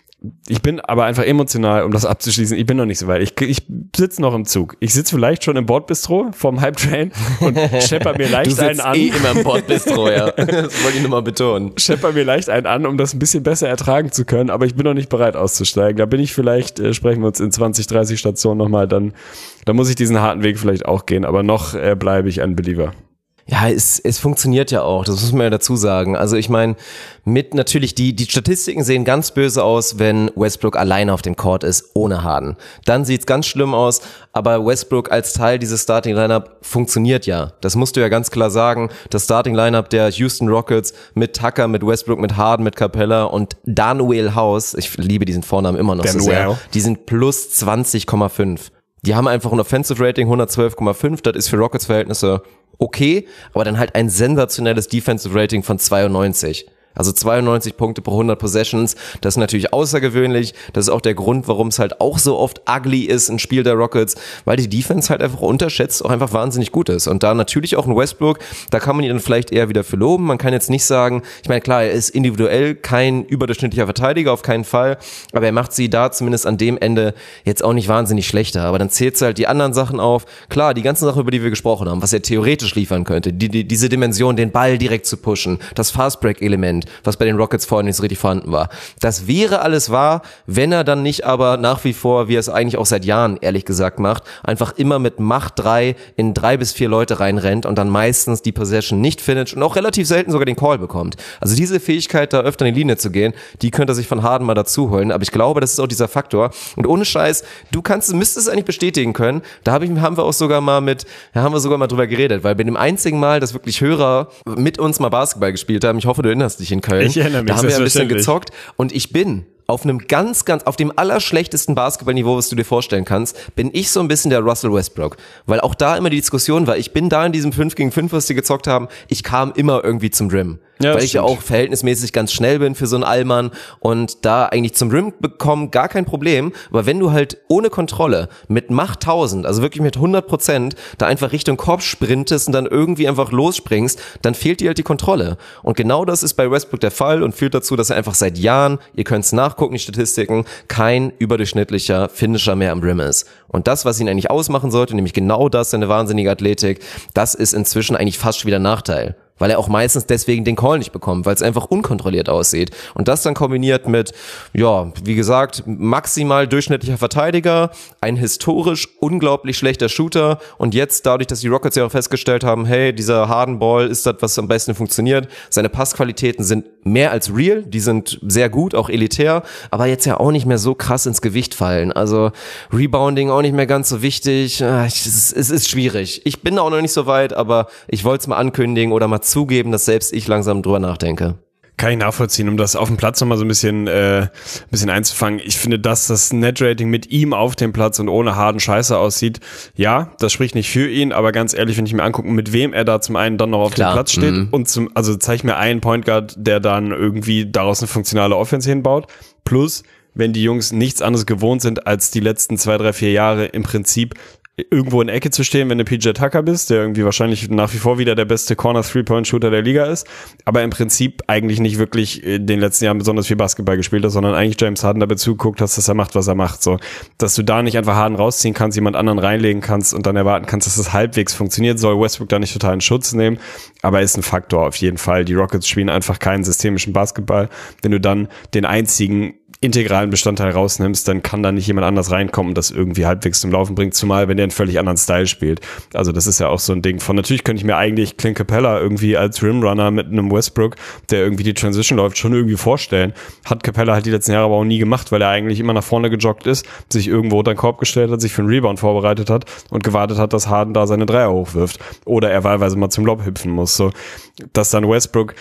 Ich bin aber einfach emotional, um das abzuschließen, ich bin noch nicht so weit. Ich sitze noch im Zug. Ich sitze vielleicht schon im Bordbistro vom Hype-Train und schepper mir leicht einen an. Du sitzt immer im Bordbistro, ja. Das wollte ich nur mal betonen. Schepper mir leicht einen an, um das ein bisschen besser ertragen zu können, aber ich bin noch nicht bereit auszusteigen. Da bin ich vielleicht, sprechen wir uns in 20, 30 Stationen nochmal, dann muss ich diesen harten Weg vielleicht auch gehen, aber noch bleibe ich ein Believer. Ja, es funktioniert ja auch, das muss man ja dazu sagen. Also ich meine, mit natürlich, die Statistiken sehen ganz böse aus, wenn Westbrook alleine auf dem Court ist, ohne Harden. Dann sieht's ganz schlimm aus, aber Westbrook als Teil dieses Starting-Lineup funktioniert ja. Das musst du ja ganz klar sagen. Das Starting-Lineup der Houston Rockets mit Tucker, mit Westbrook, mit Harden, mit Capella und Danuel House, ich liebe diesen Vornamen immer noch so sehr, die sind plus 20,5. Die haben einfach ein Offensive Rating 112,5, das ist für Rockets Verhältnisse okay, aber dann halt ein sensationelles Defensive Rating von 92. Also 92 Punkte pro 100 Possessions, das ist natürlich außergewöhnlich. Das ist auch der Grund, warum es halt auch so oft ugly ist, ein Spiel der Rockets, weil die Defense halt einfach unterschätzt auch einfach wahnsinnig gut ist. Und da natürlich auch ein Westbrook, da kann man ihn dann vielleicht eher wieder für loben. Man kann jetzt nicht sagen, ich meine, klar, er ist individuell kein überdurchschnittlicher Verteidiger, auf keinen Fall, aber er macht sie da zumindest an dem Ende jetzt auch nicht wahnsinnig schlechter. Aber dann zählt halt die anderen Sachen auf. Klar, die ganzen Sachen, über die wir gesprochen haben, was er theoretisch liefern könnte, diese Dimension, den Ball direkt zu pushen, das Fastbreak-Element, was bei den Rockets vorhin nicht so richtig vorhanden war. Das wäre alles wahr, wenn er dann nicht aber nach wie vor, wie er es eigentlich auch seit Jahren ehrlich gesagt macht, einfach immer mit Macht 3 in 3 bis 4 Leute reinrennt und dann meistens die Possession nicht finisht und auch relativ selten sogar den Call bekommt. Also diese Fähigkeit, da öfter in die Linie zu gehen, die könnte er sich von Harden mal dazu holen, aber ich glaube, das ist auch dieser Faktor. Und ohne Scheiß, müsstest es eigentlich bestätigen können, haben wir sogar mal drüber geredet, weil bei dem einzigen Mal, dass wirklich Hörer mit uns mal Basketball gespielt haben, ich hoffe, du erinnerst dich in Köln. Ich erinnere mich, da haben wir ein bisschen gezockt und ich bin auf einem auf dem allerschlechtesten Basketballniveau, was du dir vorstellen kannst, bin ich so ein bisschen der Russell Westbrook. Weil auch da immer die Diskussion war, ich bin da in diesem 5 gegen 5, was die gezockt haben, ich kam immer irgendwie zum Rim. Ja, weil ich ja auch verhältnismäßig ganz schnell bin für so einen Allmann und da eigentlich zum Rim bekommen, gar kein Problem. Aber wenn du halt ohne Kontrolle mit Macht 1000, also wirklich mit 100%, da einfach Richtung Korb sprintest und dann irgendwie einfach losspringst, dann fehlt dir halt die Kontrolle. Und genau das ist bei Westbrook der Fall und führt dazu, dass er einfach seit Jahren, ihr könnt es nachgucken, die Statistiken, kein überdurchschnittlicher Finisher mehr am Rim ist. Und das, was ihn eigentlich ausmachen sollte, nämlich genau das, seine wahnsinnige Athletik, das ist inzwischen eigentlich fast schon wieder ein Nachteil. Weil er auch meistens deswegen den Call nicht bekommt, weil es einfach unkontrolliert aussieht. Und das dann kombiniert mit, ja, wie gesagt, maximal durchschnittlicher Verteidiger, ein historisch unglaublich schlechter Shooter und jetzt dadurch, dass die Rockets ja auch festgestellt haben, hey, dieser Harden Ball ist das, was am besten funktioniert. Seine Passqualitäten sind mehr als real, die sind sehr gut, auch elitär, aber jetzt ja auch nicht mehr so krass ins Gewicht fallen. Also Rebounding auch nicht mehr ganz so wichtig. Es ist schwierig. Ich bin auch noch nicht so weit, aber ich wollte es mal ankündigen oder mal zugeben, dass selbst ich langsam drüber nachdenke. Kann ich nachvollziehen, um das auf dem Platz nochmal so ein bisschen einzufangen. Ich finde, dass das Net-Rating mit ihm auf dem Platz und ohne Harden scheiße aussieht. Ja, das spricht nicht für ihn, aber ganz ehrlich, wenn ich mir angucke, mit wem er da zum einen dann noch auf dem Platz steht und also zeig mir einen Point Guard, der dann irgendwie daraus eine funktionale Offense hinbaut. Plus, wenn die Jungs nichts anderes gewohnt sind, als die letzten 2, 3, 4 Jahre im Prinzip irgendwo in der Ecke zu stehen, wenn du PJ Tucker bist, der irgendwie wahrscheinlich nach wie vor wieder der beste Corner-Three-Point-Shooter der Liga ist, aber im Prinzip eigentlich nicht wirklich in den letzten Jahren besonders viel Basketball gespielt hat, sondern eigentlich James Harden dabei zuguckt hast, dass er macht, was er macht. So, dass du da nicht einfach Harden rausziehen kannst, jemand anderen reinlegen kannst und dann erwarten kannst, dass das halbwegs funktioniert, soll Westbrook da nicht total in Schutz nehmen, aber ist ein Faktor auf jeden Fall. Die Rockets spielen einfach keinen systemischen Basketball. Wenn du dann den einzigen integralen Bestandteil rausnimmst, dann kann da nicht jemand anders reinkommen und das irgendwie halbwegs zum Laufen bringt, zumal wenn der einen völlig anderen Style spielt. Also das ist ja auch so ein Ding von, natürlich könnte ich mir eigentlich Clint Capella irgendwie als Rimrunner mit einem Westbrook, der irgendwie die Transition läuft, schon irgendwie vorstellen. Hat Capella halt die letzten Jahre aber auch nie gemacht, weil er eigentlich immer nach vorne gejoggt ist, sich irgendwo unter den Korb gestellt hat, sich für einen Rebound vorbereitet hat und gewartet hat, dass Harden da seine Dreier hochwirft. Oder er wahlweise mal zum Lob hüpfen muss. So, dass dann Westbrook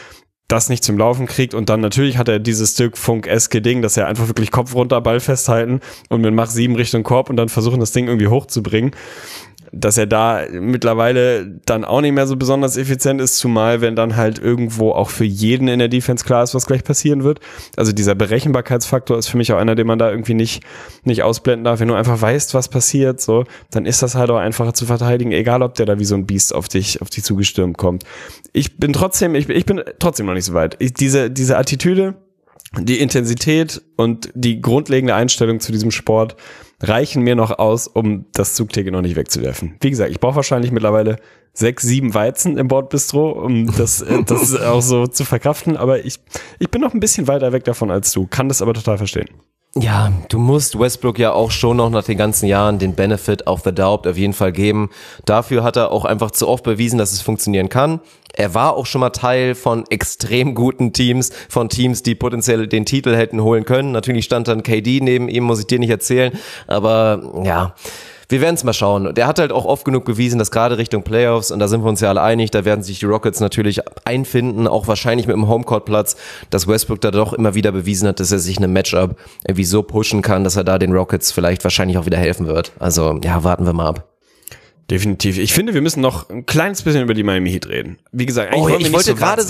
das nicht zum Laufen kriegt und dann natürlich hat er dieses Stück Funk-eske Ding, dass er einfach wirklich Kopf runter, Ball festhalten und mit Mach 7 Richtung Korb und dann versuchen, das Ding irgendwie hochzubringen. Dass er da mittlerweile dann auch nicht mehr so besonders effizient ist, zumal wenn dann halt irgendwo auch für jeden in der Defense klar ist, was gleich passieren wird. Also dieser Berechenbarkeitsfaktor ist für mich auch einer, den man da irgendwie nicht ausblenden darf. Wenn du einfach weißt, was passiert, so, dann ist das halt auch einfacher zu verteidigen, egal ob der da wie so ein Biest auf dich zugestürmt kommt. Ich bin trotzdem noch nicht so weit. Diese Attitüde, die Intensität und die grundlegende Einstellung zu diesem Sport reichen mir noch aus, um das Zugticket noch nicht wegzuwerfen. Wie gesagt, ich brauche wahrscheinlich mittlerweile 6, 7 Weizen im Bordbistro, um das auch so zu verkraften, aber ich bin noch ein bisschen weiter weg davon als du, kann das aber total verstehen. Ja, du musst Westbrook ja auch schon noch nach den ganzen Jahren den Benefit of the Doubt auf jeden Fall geben. Dafür hat er auch einfach zu oft bewiesen, dass es funktionieren kann. Er war auch schon mal Teil von extrem guten Teams, von Teams, die potenziell den Titel hätten holen können. Natürlich stand dann KD neben ihm, muss ich dir nicht erzählen, aber ja, wir werden es mal schauen. Der hat halt auch oft genug bewiesen, dass gerade Richtung Playoffs, und da sind wir uns ja alle einig, da werden sich die Rockets natürlich einfinden, auch wahrscheinlich mit dem Homecourt-Platz, dass Westbrook da doch immer wieder bewiesen hat, dass er sich in einem Matchup irgendwie so pushen kann, dass er da den Rockets vielleicht wahrscheinlich auch wieder helfen wird. Also ja, warten wir mal ab. Definitiv. Ich finde, wir müssen noch ein kleines bisschen über die Miami Heat reden. Wie gesagt, ich wollte gerade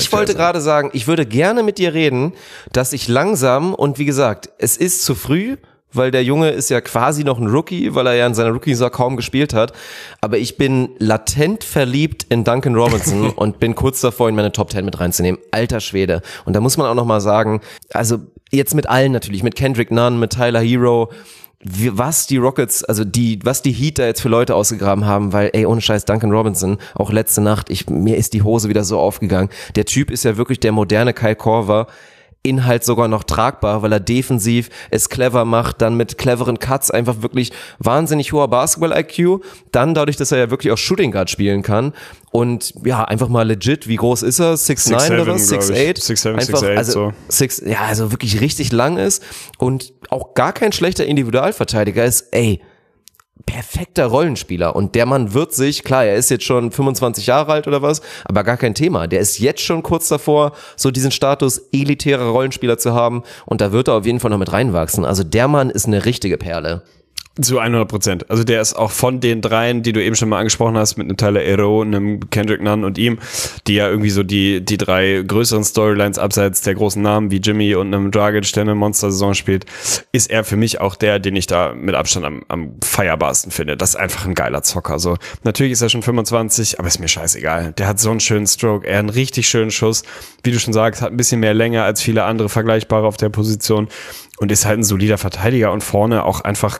sagen, ich würde gerne mit dir reden, dass ich langsam, und wie gesagt, es ist zu früh, weil der Junge ist ja quasi noch ein Rookie, weil er ja in seiner Rookie-Saison kaum gespielt hat. Aber ich bin latent verliebt in Duncan Robinson und bin kurz davor, in meine Top 10 mit reinzunehmen. Alter Schwede. Und da muss man auch noch mal sagen, also jetzt mit allen natürlich, mit Kendrick Nunn, mit Tyler Hero, was die Rockets, also was die Heat da jetzt für Leute ausgegraben haben, weil, ey, ohne Scheiß, Duncan Robinson, auch letzte Nacht, mir ist die Hose wieder so aufgegangen. Der Typ ist ja wirklich der moderne Kyle Korver, Inhalt sogar noch tragbar, weil er defensiv es clever macht, dann mit cleveren Cuts einfach wirklich wahnsinnig hoher Basketball-IQ, dann dadurch, dass er ja wirklich auch Shooting Guard spielen kann und ja, einfach mal legit, wie groß ist er? 6'9" oder was? 6'8"? 6'7", 6'8", so. Also wirklich richtig lang ist und auch gar kein schlechter Individualverteidiger ist, ey, perfekter Rollenspieler, und der Mann wird sich, klar, er ist jetzt schon 25 Jahre alt oder was, aber gar kein Thema, der ist jetzt schon kurz davor, so diesen Status elitärer Rollenspieler zu haben, und da wird er auf jeden Fall noch mit reinwachsen. Also der Mann ist eine richtige Perle. Zu 100%. Also der ist auch von den dreien, die du eben schon mal angesprochen hast, mit einem Tyler Hero, einem Kendrick Nunn und ihm, die ja irgendwie so die drei größeren Storylines abseits der großen Namen wie Jimmy und einem Dragic, der eine Monster-Saison spielt, ist er für mich auch der, den ich da mit Abstand am feierbarsten finde. Das ist einfach ein geiler Zocker. So, natürlich ist er schon 25, aber ist mir scheißegal. Der hat so einen schönen Stroke, er hat einen richtig schönen Schuss. Wie du schon sagst, hat ein bisschen mehr Länge als viele andere Vergleichbare auf der Position. Und ist halt ein solider Verteidiger und vorne auch einfach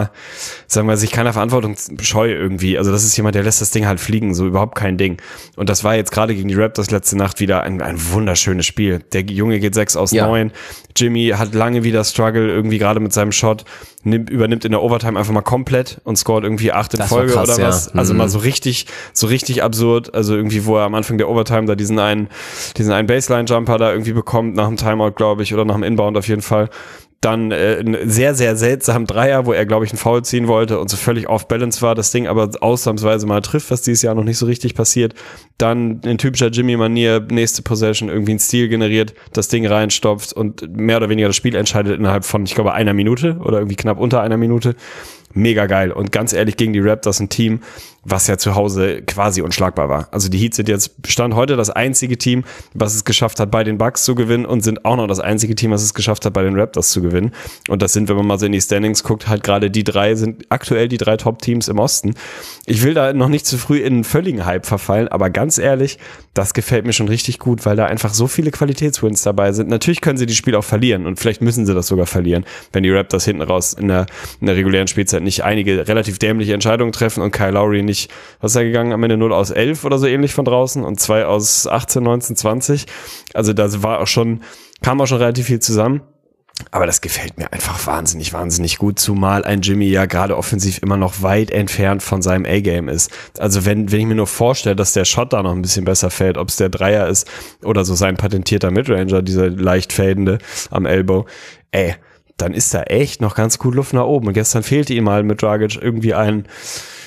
sich keiner Verantwortung scheu irgendwie. Also das ist jemand, der lässt das Ding halt fliegen, so überhaupt kein Ding. Und das war jetzt gerade gegen die Raptors letzte Nacht wieder ein wunderschönes Spiel. Der Junge geht 6 aus 9. Jimmy hat lange wieder Struggle irgendwie gerade mit seinem Shot, übernimmt in der Overtime einfach mal komplett und scoret irgendwie 8 in Folge krass, oder was. Ja. Also mal so richtig absurd. Also irgendwie, wo er am Anfang der Overtime da diesen einen Baseline-Jumper da irgendwie bekommt, nach dem Timeout, glaube ich, oder nach dem Inbound auf jeden Fall. Dann einen sehr, sehr seltsamen Dreier, wo er, glaube ich, einen Foul ziehen wollte und so völlig off-balance war, das Ding aber ausnahmsweise mal trifft, was dieses Jahr noch nicht so richtig passiert. Dann in typischer Jimmy-Manier, nächste Possession, irgendwie einen Steal generiert, das Ding reinstopft und mehr oder weniger das Spiel entscheidet innerhalb von, ich glaube, 1 Minute oder irgendwie knapp unter 1 Minute. Mega geil. Und ganz ehrlich, gegen die Raptors ein Team, was ja zu Hause quasi unschlagbar war. Also die Heat sind jetzt, Stand heute, das einzige Team, was es geschafft hat, bei den Bucks zu gewinnen, und sind auch noch das einzige Team, was es geschafft hat, bei den Raptors zu gewinnen. Und das sind, wenn man mal so in die Standings guckt, halt gerade sind aktuell die 3 Top-Teams im Osten. Ich will da noch nicht zu früh in einen völligen Hype verfallen, aber ganz ehrlich, das gefällt mir schon richtig gut, weil da einfach so viele Qualitätswins dabei sind. Natürlich können sie die Spiele auch verlieren, und vielleicht müssen sie das sogar verlieren, wenn die Raptors hinten raus in der regulären Spielzeit nicht einige relativ dämliche Entscheidungen treffen und Kyle Lowry nicht, was ist er gegangen, am Ende 0 aus 11 oder so ähnlich von draußen und 2 aus 18, 19, 20. Also da kam auch schon relativ viel zusammen. Aber das gefällt mir einfach wahnsinnig, wahnsinnig gut, zumal ein Jimmy ja gerade offensiv immer noch weit entfernt von seinem A-Game ist. Also wenn ich mir nur vorstelle, dass der Shot da noch ein bisschen besser fällt, ob es der Dreier ist oder so sein patentierter Midranger, dieser leicht fadende am Elbow, dann ist da echt noch ganz gut Luft nach oben. Und gestern fehlte ihm mal mit Dragic irgendwie ein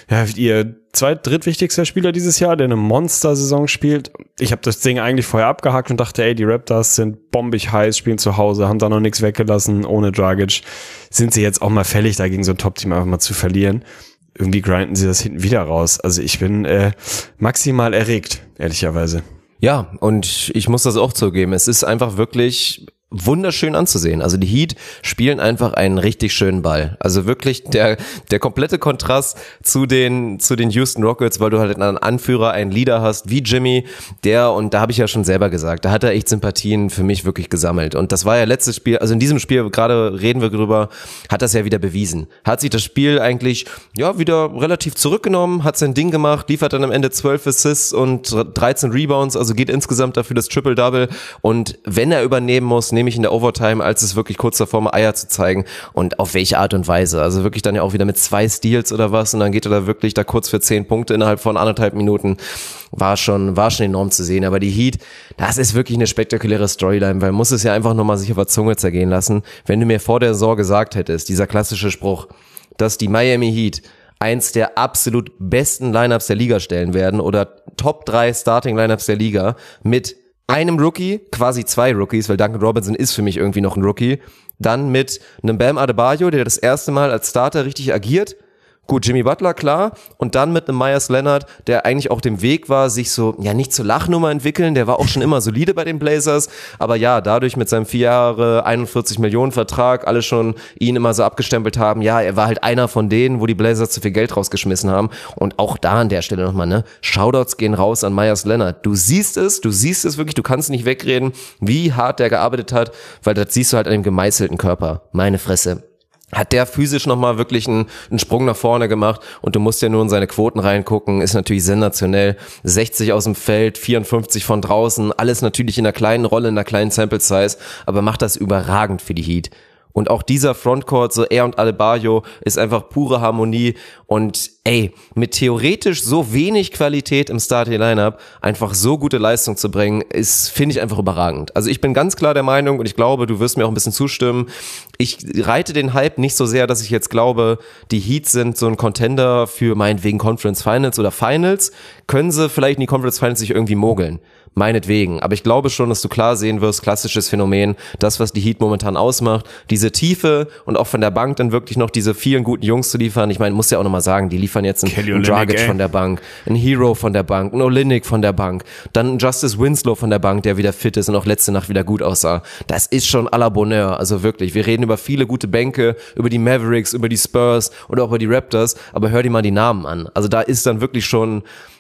ja, ihr drittwichtigster Spieler dieses Jahr, der eine Monster-Saison spielt. Ich habe das Ding eigentlich vorher abgehakt und dachte, ey, die Raptors sind bombig heiß, spielen zu Hause, haben da noch nichts weggelassen, ohne Dragic. Sind sie jetzt auch mal fällig, da gegen so ein Top-Team einfach mal zu verlieren. Irgendwie grinden sie das hinten wieder raus. Also ich bin maximal erregt, ehrlicherweise. Ja, und ich muss das auch zugeben, es ist einfach wirklich wunderschön anzusehen. Also die Heat spielen einfach einen richtig schönen Ball. Also wirklich der komplette Kontrast zu den Houston Rockets, weil du halt einen Anführer, einen Leader hast wie Jimmy, und da habe ich ja schon selber gesagt, da hat er echt Sympathien für mich wirklich gesammelt. Und das war ja letztes Spiel, also in diesem Spiel, gerade reden wir drüber, hat das ja wieder bewiesen. Hat sich das Spiel eigentlich wieder relativ zurückgenommen, hat sein Ding gemacht, liefert dann am Ende 12 Assists und 13 Rebounds, also geht insgesamt dafür das Triple-Double. Und wenn er übernehmen muss, nämlich in der Overtime, als es wirklich kurz davor war, Eier zu zeigen, und auf welche Art und Weise. Also wirklich dann ja auch wieder mit 2 Steals oder was, und dann geht er da wirklich da kurz für 10 Punkte innerhalb von 1,5 Minuten. War schon enorm zu sehen. Aber die Heat, das ist wirklich eine spektakuläre Storyline, weil man muss es ja einfach nochmal sich auf der Zunge zergehen lassen. Wenn du mir vor der Saison gesagt hättest, dieser klassische Spruch, dass die Miami Heat eins der absolut besten Lineups der Liga stellen werden oder Top 3 Starting Lineups der Liga mit einem Rookie, quasi 2 Rookies, weil Duncan Robinson ist für mich irgendwie noch ein Rookie, dann mit einem Bam Adebayo, der das erste Mal als Starter richtig agiert, gut, Jimmy Butler, klar, und dann mit einem Myers Leonard, der eigentlich auch dem Weg war, sich so, nicht zur Lachnummer entwickeln, der war auch schon immer solide bei den Blazers, aber ja, dadurch mit seinem 4 Jahre 41 Millionen Vertrag, alle schon ihn immer so abgestempelt haben, er war halt einer von denen, wo die Blazers zu viel Geld rausgeschmissen haben, und auch da an der Stelle nochmal, Shoutouts gehen raus an Myers Leonard, du siehst es wirklich, du kannst nicht wegreden, wie hart der gearbeitet hat, weil das siehst du halt an dem gemeißelten Körper, meine Fresse. Hat der physisch nochmal wirklich einen Sprung nach vorne gemacht, und du musst ja nur in seine Quoten reingucken, ist natürlich sensationell. 60 aus dem Feld, 54 von draußen, alles natürlich in einer kleinen Rolle, in einer kleinen Sample Size, aber macht das überragend für die Heat. Und auch dieser Frontcourt, so er und Adebayo, ist einfach pure Harmonie. Und mit theoretisch so wenig Qualität im Starting-Lineup einfach so gute Leistung zu bringen, finde ich einfach überragend. Also ich bin ganz klar der Meinung, und ich glaube, du wirst mir auch ein bisschen zustimmen, ich reite den Hype nicht so sehr, dass ich jetzt glaube, die Heat sind so ein Contender für meinetwegen Conference Finals oder Finals. Können sie vielleicht in die Conference Finals sich irgendwie mogeln? Meinetwegen. Aber ich glaube schon, dass du klar sehen wirst, klassisches Phänomen, das, was die Heat momentan ausmacht, diese Tiefe und auch von der Bank dann wirklich noch diese vielen guten Jungs zu liefern. Ich meine, muss ja auch nochmal sagen, die liefern jetzt einen Dragic von der Bank, einen Hero von der Bank, einen Olynyk von der Bank, dann einen Justice Winslow von der Bank, der wieder fit ist und auch letzte Nacht wieder gut aussah. Das ist schon à la Bonheur. Also wirklich, wir reden über viele gute Bänke, über die Mavericks, über die Spurs oder auch über die Raptors, aber hör dir mal die Namen an. Also da ist dann wirklich schon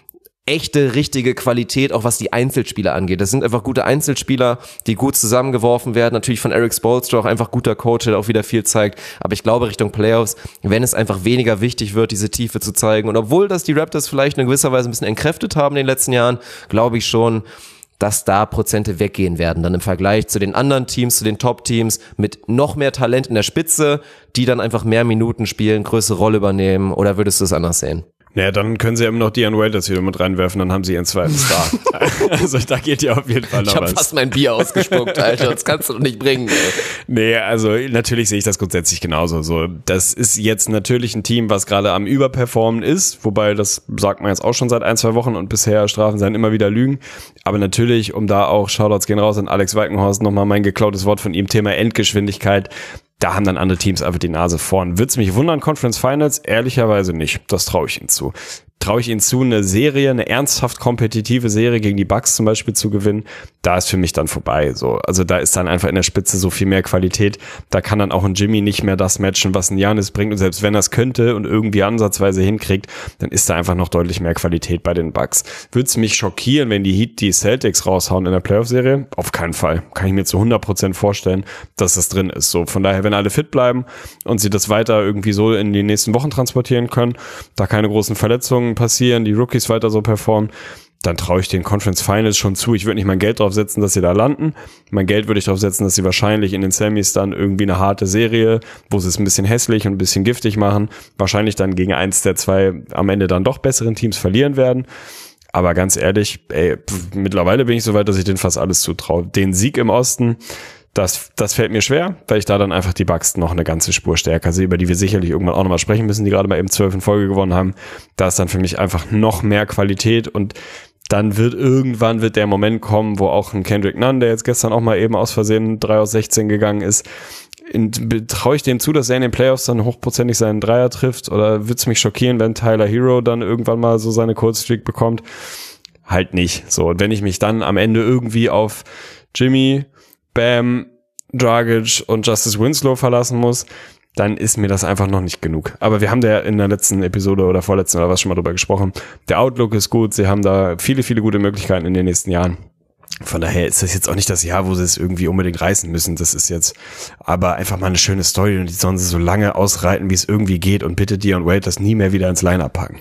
echte, richtige Qualität, auch was die Einzelspieler angeht. Das sind einfach gute Einzelspieler, die gut zusammengeworfen werden. Natürlich von Eric Spoelstra auch einfach guter Coach, der auch wieder viel zeigt. Aber ich glaube, Richtung Playoffs, wenn es einfach weniger wichtig wird, diese Tiefe zu zeigen. Und obwohl das die Raptors vielleicht in gewisser Weise ein bisschen entkräftet haben in den letzten Jahren, glaube ich schon, dass da Prozente weggehen werden, dann im Vergleich zu den anderen Teams, zu den Top-Teams mit noch mehr Talent in der Spitze, die dann einfach mehr Minuten spielen, größere Rolle übernehmen. Oder würdest du es anders sehen? Naja, dann können sie eben noch Dion Waiters wieder mit reinwerfen, dann haben sie ihren zweiten Star. Also da geht ja auf jeden Fall noch was. Ich hab fast mein Bier ausgespuckt, Alter, das kannst du doch nicht bringen. Ey. Nee, also natürlich sehe ich das grundsätzlich genauso. So, das ist jetzt natürlich ein Team, was gerade am Überperformen ist, wobei das sagt man jetzt auch schon seit 1-2 Wochen und bisher strafen sie dann immer wieder Lügen. Aber natürlich, um da auch Shoutouts gehen raus an Alex Weikenhorst, nochmal mein geklautes Wort von ihm, Thema Endgeschwindigkeit. Da haben dann andere Teams einfach die Nase vorn. Wird's mich wundern, Conference Finals? Ehrlicherweise nicht. Das traue ich ihnen zu. Traue ich ihnen zu, eine ernsthaft kompetitive Serie gegen die Bucks zum Beispiel zu gewinnen, da ist für mich dann vorbei. So, also da ist dann einfach in der Spitze so viel mehr Qualität. Da kann dann auch ein Jimmy nicht mehr das matchen, was ein Giannis bringt. Und selbst wenn er es könnte und irgendwie ansatzweise hinkriegt, dann ist da einfach noch deutlich mehr Qualität bei den Bucks. Würde es mich schockieren, wenn die Heat die Celtics raushauen in der Playoff-Serie? Auf keinen Fall. Kann ich mir zu 100% vorstellen, dass das drin ist. So, von daher, wenn alle fit bleiben und sie das weiter irgendwie so in die nächsten Wochen transportieren können, da keine großen Verletzungen passieren, die Rookies weiter so performen, dann traue ich den Conference Finals schon zu. Ich würde nicht mein Geld drauf setzen, dass sie da landen. Mein Geld würde ich drauf setzen, dass sie wahrscheinlich in den Semis dann irgendwie eine harte Serie, wo sie es ein bisschen hässlich und ein bisschen giftig machen, wahrscheinlich dann gegen eins der 2 am Ende dann doch besseren Teams verlieren werden. Aber ganz ehrlich, mittlerweile bin ich so weit, dass ich denen fast alles zutraue. Den Sieg im Osten, Das fällt mir schwer, weil ich da dann einfach die Bucks noch eine ganze Spur stärker sehe, über die wir sicherlich irgendwann auch nochmal sprechen müssen, die gerade mal eben 12 in Folge gewonnen haben. Da ist dann für mich einfach noch mehr Qualität und dann irgendwann wird der Moment kommen, wo auch ein Kendrick Nunn, der jetzt gestern auch mal eben aus Versehen 3 aus 16 gegangen ist, traue ich dem zu, dass er in den Playoffs dann hochprozentig seinen Dreier trifft, oder würde es mich schockieren, wenn Tyler Hero dann irgendwann mal so seine Kurzstreak bekommt? Halt nicht. So, und wenn ich mich dann am Ende irgendwie auf Jimmy, Bam, Dragic und Justice Winslow verlassen muss, dann ist mir das einfach noch nicht genug. Aber wir haben da in der letzten Episode oder vorletzten oder was schon mal drüber gesprochen. Der Outlook ist gut, sie haben da viele, viele gute Möglichkeiten in den nächsten Jahren. Von daher ist das jetzt auch nicht das Jahr, wo sie es irgendwie unbedingt reißen müssen. Das ist jetzt aber einfach mal eine schöne Story und die sollen sie so lange ausreiten, wie es irgendwie geht, und bitte Dion Wade das nie mehr wieder ins Line-Up packen.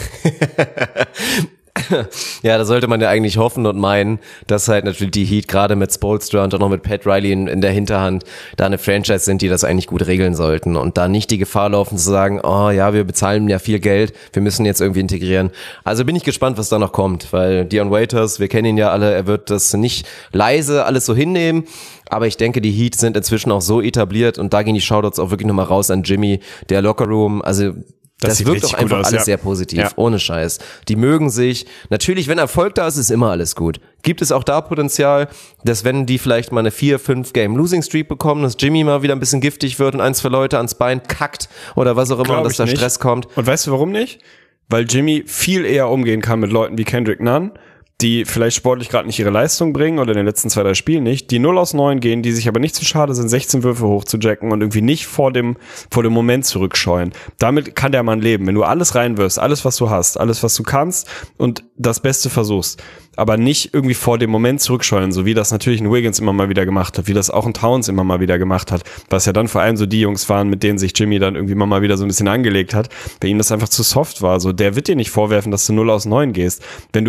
Ja, da sollte man ja eigentlich hoffen und meinen, dass halt natürlich die Heat gerade mit Spoelstra und auch noch mit Pat Riley in der Hinterhand da eine Franchise sind, die das eigentlich gut regeln sollten und da nicht die Gefahr laufen zu sagen, oh ja, wir bezahlen ja viel Geld, wir müssen jetzt irgendwie integrieren. Also bin ich gespannt, was da noch kommt, weil Dion Waiters, wir kennen ihn ja alle, er wird das nicht leise alles so hinnehmen, aber ich denke, die Heat sind inzwischen auch so etabliert und da gehen die Shoutouts auch wirklich nochmal raus an Jimmy, der Lockerroom, also das wirkt doch einfach alles sehr positiv, ohne Scheiß. Die mögen sich. Natürlich, wenn Erfolg da ist, ist immer alles gut. Gibt es auch da Potenzial, dass wenn die vielleicht mal eine 4-5 Game Losing Streak bekommen, dass Jimmy mal wieder ein bisschen giftig wird und 1 für Leute ans Bein kackt oder was auch immer und dass da Stress kommt? Und weißt du warum nicht? Weil Jimmy viel eher umgehen kann mit Leuten wie Kendrick Nunn, die vielleicht sportlich gerade nicht ihre Leistung bringen oder in den letzten 2-3 Spielen nicht, die 0 aus 9 gehen, die sich aber nicht zu schade sind, 16 Würfe hochzujacken und irgendwie nicht vor dem Moment zurückscheuen. Damit kann der Mann leben. Wenn du alles reinwirfst, alles was du hast, alles was du kannst und das Beste versuchst, aber nicht irgendwie vor dem Moment zurückscheuen, so wie das natürlich ein Wiggins immer mal wieder gemacht hat, wie das auch ein Towns immer mal wieder gemacht hat, was ja dann vor allem so die Jungs waren, mit denen sich Jimmy dann irgendwie mal wieder so ein bisschen angelegt hat, bei ihm das einfach zu soft war. So, der wird dir nicht vorwerfen, dass du 0 aus 9 gehst. Wenn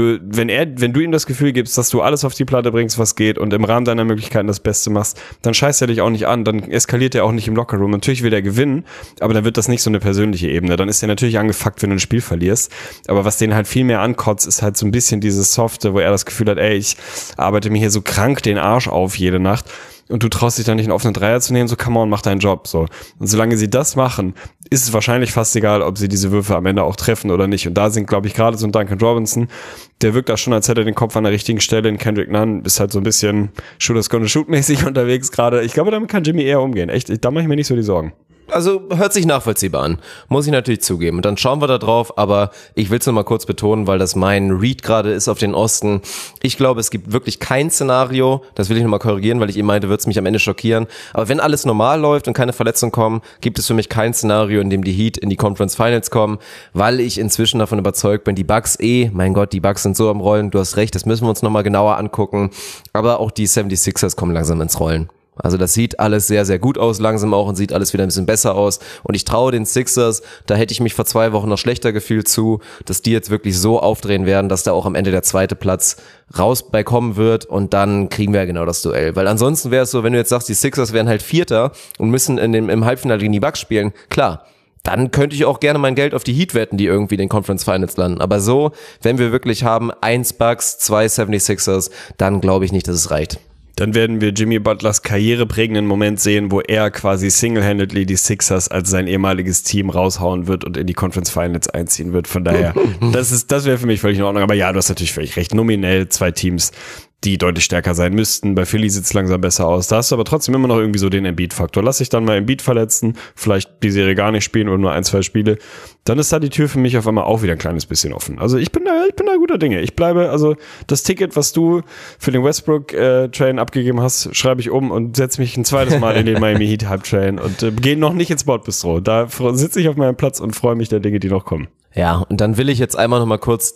du ihm das Gefühl gibst, dass du alles auf die Platte bringst, was geht und im Rahmen deiner Möglichkeiten das Beste machst, dann scheißt er dich auch nicht an, dann eskaliert er auch nicht im Lockerroom. Natürlich will er gewinnen, aber dann wird das nicht so eine persönliche Ebene. Dann ist er natürlich angefuckt, wenn du ein Spiel verlierst. Aber was den halt viel mehr ankotzt, ist halt so ein bisschen dieses Softe, wo er das Gefühl hat, ey, ich arbeite mir hier so krank den Arsch auf jede Nacht und du traust dich dann nicht einen offenen Dreier zu nehmen, so come on, mach deinen Job, so. Und solange sie das machen, ist es wahrscheinlich fast egal, ob sie diese Würfe am Ende auch treffen oder nicht. Und da sind, glaube ich, gerade so ein Duncan Robinson, der wirkt da schon, als hätte er den Kopf an der richtigen Stelle. In Kendrick Nunn ist halt so ein bisschen Shooters gonna shoot mäßig unterwegs gerade. Ich glaube, damit kann Jimmy eher umgehen. Echt, da mache ich mir nicht so die Sorgen. Also hört sich nachvollziehbar an, muss ich natürlich zugeben. Und dann schauen wir da drauf, aber ich will es nur mal kurz betonen, weil das mein Read gerade ist auf den Osten. Ich glaube, es gibt wirklich kein Szenario, das will ich nochmal korrigieren, weil ich eben meinte, wird es mich am Ende schockieren. Aber wenn alles normal läuft und keine Verletzungen kommen, gibt es für mich kein Szenario, in dem die Heat in die Conference Finals kommen, weil ich inzwischen davon überzeugt bin, die Bucks mein Gott, die Bucks sind so am Rollen, du hast recht, das müssen wir uns nochmal genauer angucken. Aber auch die 76ers kommen langsam ins Rollen. Also das sieht alles sehr, sehr gut aus langsam auch und sieht alles wieder ein bisschen besser aus. Und ich traue den Sixers, da hätte ich mich vor 2 Wochen noch schlechter gefühlt zu, dass die jetzt wirklich so aufdrehen werden, dass da auch am Ende der 2. Platz raus bei kommen wird und dann kriegen wir ja genau das Duell. Weil ansonsten wäre es so, wenn du jetzt sagst, die Sixers wären halt Vierter und müssen im Halbfinale gegen die Bucks spielen, klar, dann könnte ich auch gerne mein Geld auf die Heat wetten, die irgendwie in den Conference Finals landen. Aber so, wenn wir wirklich haben 1 Bucks, 2 76ers, dann glaube ich nicht, dass es reicht. Dann werden wir Jimmy Butlers karriereprägenden Moment sehen, wo er quasi single-handedly die Sixers als sein ehemaliges Team raushauen wird und in die Conference Finals einziehen wird. Von daher, das wäre für mich völlig in Ordnung. Aber ja, du hast natürlich völlig recht. Nominell 2 Teams, die deutlich stärker sein müssten. Bei Philly sieht es langsam besser aus. Da hast du aber trotzdem immer noch irgendwie so den Embiid-Faktor. Lass dich dann mal Embiid verletzen, vielleicht die Serie gar nicht spielen oder nur 1, 2 Spiele. Dann ist da die Tür für mich auf einmal auch wieder ein kleines bisschen offen. Also ich bin da guter Dinge. Ich bleibe, also das Ticket, was du für den Westbrook-Train abgegeben hast, schreibe ich um und setze mich ein zweites Mal in den Miami Heat Hype-Train und gehe noch nicht ins Bordbistro. Da sitze ich auf meinem Platz und freue mich der Dinge, die noch kommen. Ja, und dann will ich jetzt einmal noch mal kurz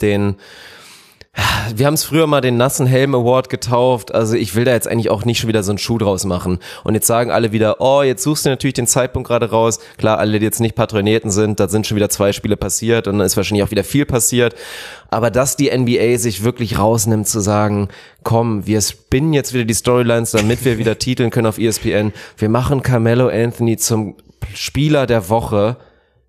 wir haben es früher mal den nassen Helm Award getauft, also ich will da jetzt eigentlich auch nicht schon wieder so einen Schuh draus machen und jetzt sagen alle wieder, oh, jetzt suchst du natürlich den Zeitpunkt gerade raus, klar, alle, die jetzt nicht Patronierten sind, da sind schon wieder 2 Spiele passiert und dann ist wahrscheinlich auch wieder viel passiert, aber dass die NBA sich wirklich rausnimmt zu sagen, komm, wir spinnen jetzt wieder die Storylines, damit wir wieder titeln können auf ESPN, wir machen Carmelo Anthony zum Spieler der Woche,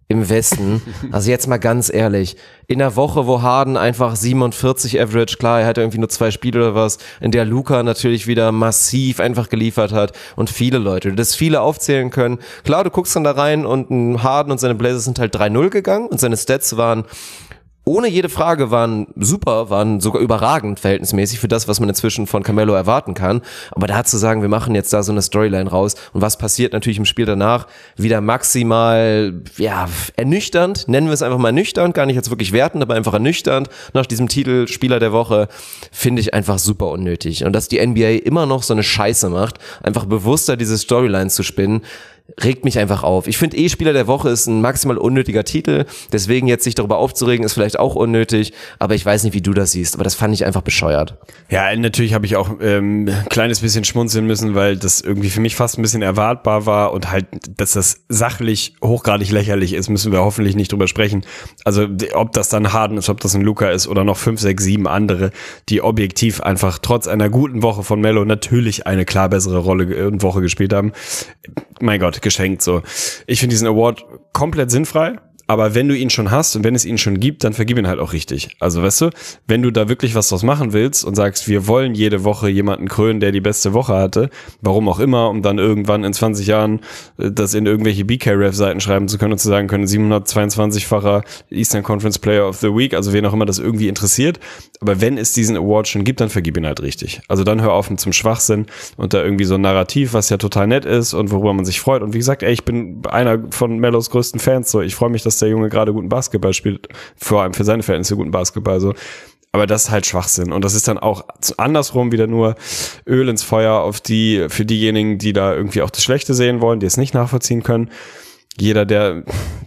im Westen. Also jetzt mal ganz ehrlich, in der Woche, wo Harden einfach 47 Average, klar, er hatte irgendwie nur 2 Spiele oder was, in der Luka natürlich wieder massiv einfach geliefert hat und viele Leute, das viele aufzählen können. Klar, du guckst dann da rein und ein Harden und seine Blazers sind halt 3-0 gegangen und seine Stats waren ohne jede Frage waren super, waren sogar überragend verhältnismäßig für das, was man inzwischen von Carmelo erwarten kann. Aber da zu sagen, wir machen jetzt da so eine Storyline raus und was passiert natürlich im Spiel danach, wieder maximal, ja, ernüchternd, nennen wir es einfach mal ernüchternd, gar nicht jetzt wirklich wertend, aber einfach ernüchternd nach diesem Titel Spieler der Woche, finde ich einfach super unnötig. Und dass die NBA immer noch so eine Scheiße macht, einfach bewusster diese Storyline zu spinnen, regt mich einfach auf. Ich finde Spieler der Woche ist ein maximal unnötiger Titel, deswegen jetzt sich darüber aufzuregen, ist vielleicht auch unnötig, aber ich weiß nicht, wie du das siehst, aber das fand ich einfach bescheuert. Ja, natürlich habe ich auch ein kleines bisschen schmunzeln müssen, weil das irgendwie für mich fast ein bisschen erwartbar war und halt, dass das sachlich hochgradig lächerlich ist, müssen wir hoffentlich nicht drüber sprechen. Also ob das dann Harden ist, ob das ein Luka ist oder noch 5, 6, 7 andere, die objektiv einfach trotz einer guten Woche von Melo natürlich eine klar bessere Woche gespielt haben. Mein Gott, geschenkt so. Ich finde diesen Award komplett sinnfrei, aber wenn du ihn schon hast und wenn es ihn schon gibt, dann vergib ihn halt auch richtig. Also weißt du, wenn du da wirklich was draus machen willst und sagst, wir wollen jede Woche jemanden krönen, der die beste Woche hatte, warum auch immer, um dann irgendwann in 20 Jahren das in irgendwelche BK-Ref-Seiten schreiben zu können und zu sagen können, 722-facher Eastern Conference Player of the Week, also wen auch immer das irgendwie interessiert. Aber wenn es diesen Award schon gibt, dann vergib ihn halt richtig. Also dann hör auf mit zum Schwachsinn und da irgendwie so ein Narrativ, was ja total nett ist und worüber man sich freut. Und wie gesagt, ich bin einer von Melos größten Fans, so ich freue mich, dass der Junge gerade guten Basketball spielt, vor allem für seine Verhältnisse guten Basketball, so. Aber das ist halt Schwachsinn. Und das ist dann auch andersrum wieder nur Öl ins Feuer für diejenigen, die da irgendwie auch das Schlechte sehen wollen, die es nicht nachvollziehen können. Jeder, der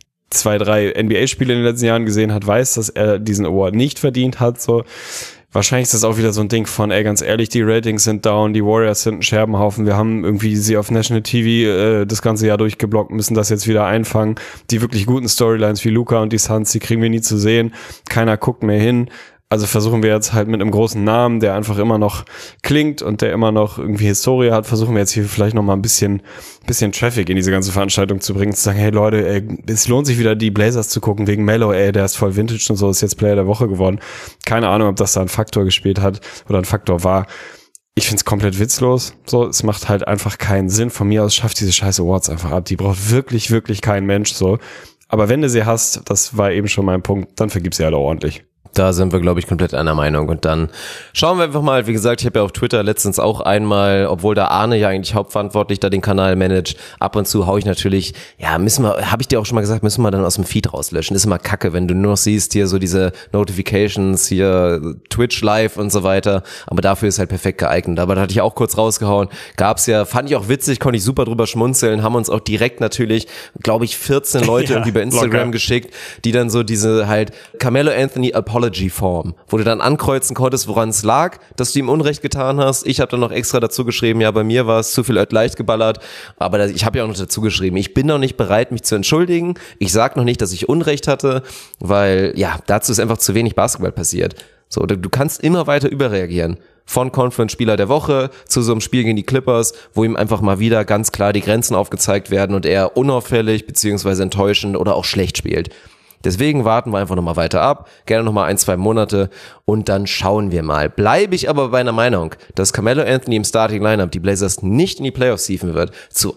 2, 3 NBA-Spiele in den letzten Jahren gesehen hat, weiß, dass er diesen Award nicht verdient hat, so. Wahrscheinlich ist das auch wieder so ein Ding von, ganz ehrlich, die Ratings sind down, die Warriors sind ein Scherbenhaufen, wir haben irgendwie sie auf National TV das ganze Jahr durchgeblockt, müssen das jetzt wieder einfangen. Die wirklich guten Storylines wie Luka und die Suns, die kriegen wir nie zu sehen. Keiner guckt mehr hin. Also versuchen wir jetzt halt mit einem großen Namen, der einfach immer noch klingt und der immer noch irgendwie Historie hat, versuchen wir jetzt hier vielleicht noch mal ein bisschen Traffic in diese ganze Veranstaltung zu bringen, zu sagen, hey Leute, es lohnt sich wieder die Blazers zu gucken wegen Melo, der ist voll Vintage und so, ist jetzt Player der Woche geworden. Keine Ahnung, ob das da ein Faktor gespielt hat oder ein Faktor war. Ich find's komplett witzlos. So, es macht halt einfach keinen Sinn. Von mir aus schafft diese scheiß Awards einfach ab. Die braucht wirklich, wirklich kein Mensch so. Aber wenn du sie hast, das war eben schon mein Punkt, dann vergib sie halt auch ordentlich. Da sind wir, glaube ich, komplett einer Meinung. Und dann schauen wir einfach mal, wie gesagt, ich habe ja auf Twitter letztens auch einmal, obwohl da Arne ja eigentlich hauptverantwortlich da den Kanal managt, ab und zu hau ich natürlich, habe ich dir auch schon mal gesagt, müssen wir dann aus dem Feed rauslöschen. Ist immer kacke, wenn du nur noch siehst, hier so diese Notifications, hier Twitch Live und so weiter. Aber dafür ist halt perfekt geeignet. Aber da hatte ich auch kurz rausgehauen. Gab's ja, fand ich auch witzig, konnte ich super drüber schmunzeln, haben uns auch direkt natürlich, glaube ich, 14 Leute irgendwie bei Instagram locker geschickt, die dann so diese halt Carmelo Anthony Apology Form, wo du dann ankreuzen konntest, woran es lag, dass du ihm Unrecht getan hast. Ich habe dann noch extra dazu geschrieben, ja, bei mir war es zu viel leicht geballert, aber ich habe ja auch noch dazu geschrieben, ich bin noch nicht bereit, mich zu entschuldigen. Ich sag noch nicht, dass ich Unrecht hatte, weil ja, dazu ist einfach zu wenig Basketball passiert. So, du kannst immer weiter überreagieren. Von Conference-Spieler der Woche zu so einem Spiel gegen die Clippers, wo ihm einfach mal wieder ganz klar die Grenzen aufgezeigt werden und er unauffällig beziehungsweise enttäuschend oder auch schlecht spielt. Deswegen warten wir einfach nochmal weiter ab, gerne nochmal 1, 2 Monate und dann schauen wir mal. Bleibe ich aber bei einer Meinung, dass Carmelo Anthony im Starting Lineup die Blazers nicht in die Playoffs hieven wird, zu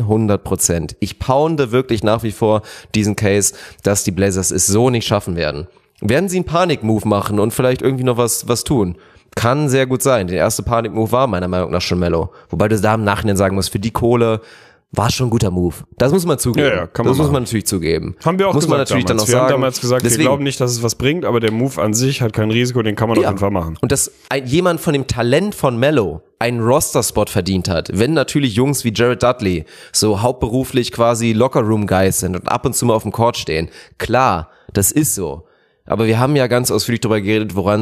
100%. Ich pounde wirklich nach wie vor diesen Case, dass die Blazers es so nicht schaffen werden. Werden sie einen Panik-Move machen und vielleicht irgendwie noch was tun? Kann sehr gut sein. Der erste Panik-Move war meiner Meinung nach schon Melo. Wobei du da im Nachhinein sagen musst, für die Kohle war schon ein guter Move. Das muss man zugeben. Ja, kann man das machen. muss man natürlich zugeben. Haben wir auch muss gesagt man natürlich damals. Dann noch wir haben sagen. damals gesagt, Deswegen, wir glauben nicht, dass es was bringt, aber der Move an sich hat kein Risiko, den kann man auf jeden Fall machen. Und dass jemand von dem Talent von Melo einen Roster-Spot verdient hat, wenn natürlich Jungs wie Jared Dudley so hauptberuflich quasi Locker-Room-Guys sind und ab und zu mal auf dem Court stehen. Klar, das ist so. Aber wir haben ja ganz ausführlich darüber geredet, woran es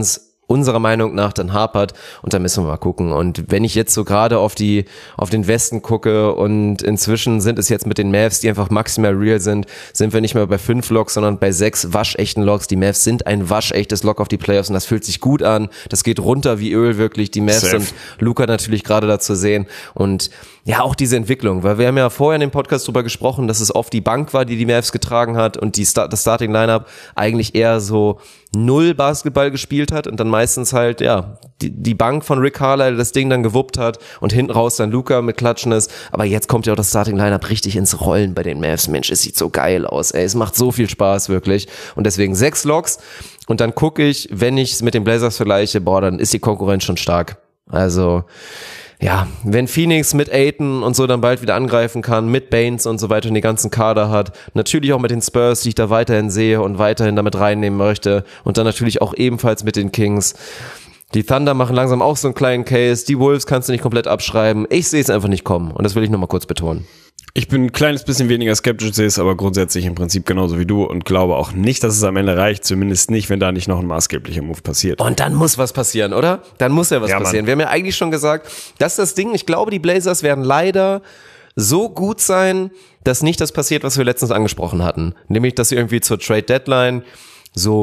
unserer Meinung nach dann hapert und da müssen wir mal gucken. Und wenn ich jetzt so gerade auf den Westen gucke und inzwischen sind es jetzt mit den Mavs, die einfach maximal real sind wir nicht mehr bei 5 Locks, sondern bei 6 waschechten Locks. Die Mavs sind ein waschechtes Lock auf die Playoffs und das fühlt sich gut an. Das geht runter wie Öl wirklich. Die Mavs und Luka natürlich gerade da zu sehen und ja, auch diese Entwicklung, weil wir haben ja vorher in dem Podcast drüber gesprochen, dass es oft die Bank war, die Mavs getragen hat und das Starting Lineup eigentlich eher so null Basketball gespielt hat und dann meistens halt, ja, die Bank von Rick Carlisle das Ding dann gewuppt hat und hinten raus dann Luka mit Klatschen ist. Aber jetzt kommt ja auch das Starting Lineup richtig ins Rollen bei den Mavs. Mensch, es sieht so geil aus, ey. Es macht so viel Spaß, wirklich. Und deswegen 6 Locks. Und dann gucke ich, wenn ich es mit den Blazers vergleiche, dann ist die Konkurrenz schon stark. Also, ja, wenn Phoenix mit Ayton und so dann bald wieder angreifen kann, mit Baines und so weiter und die ganzen Kader hat, natürlich auch mit den Spurs, die ich da weiterhin sehe und weiterhin damit reinnehmen möchte und dann natürlich auch ebenfalls mit den Kings. Die Thunder machen langsam auch so einen kleinen Case, die Wolves kannst du nicht komplett abschreiben. Ich sehe es einfach nicht kommen und das will ich nochmal kurz betonen. Ich bin ein kleines bisschen weniger skeptisch, sehe es aber grundsätzlich im Prinzip genauso wie du und glaube auch nicht, dass es am Ende reicht, zumindest nicht, wenn da nicht noch ein maßgeblicher Move passiert. Und dann muss was passieren, oder? Dann muss ja was passieren. Mann. Wir haben ja eigentlich schon gesagt, das ist das Ding, ich glaube, die Blazers werden leider so gut sein, dass nicht das passiert, was wir letztens angesprochen hatten. Nämlich, dass sie irgendwie zur Trade-Deadline so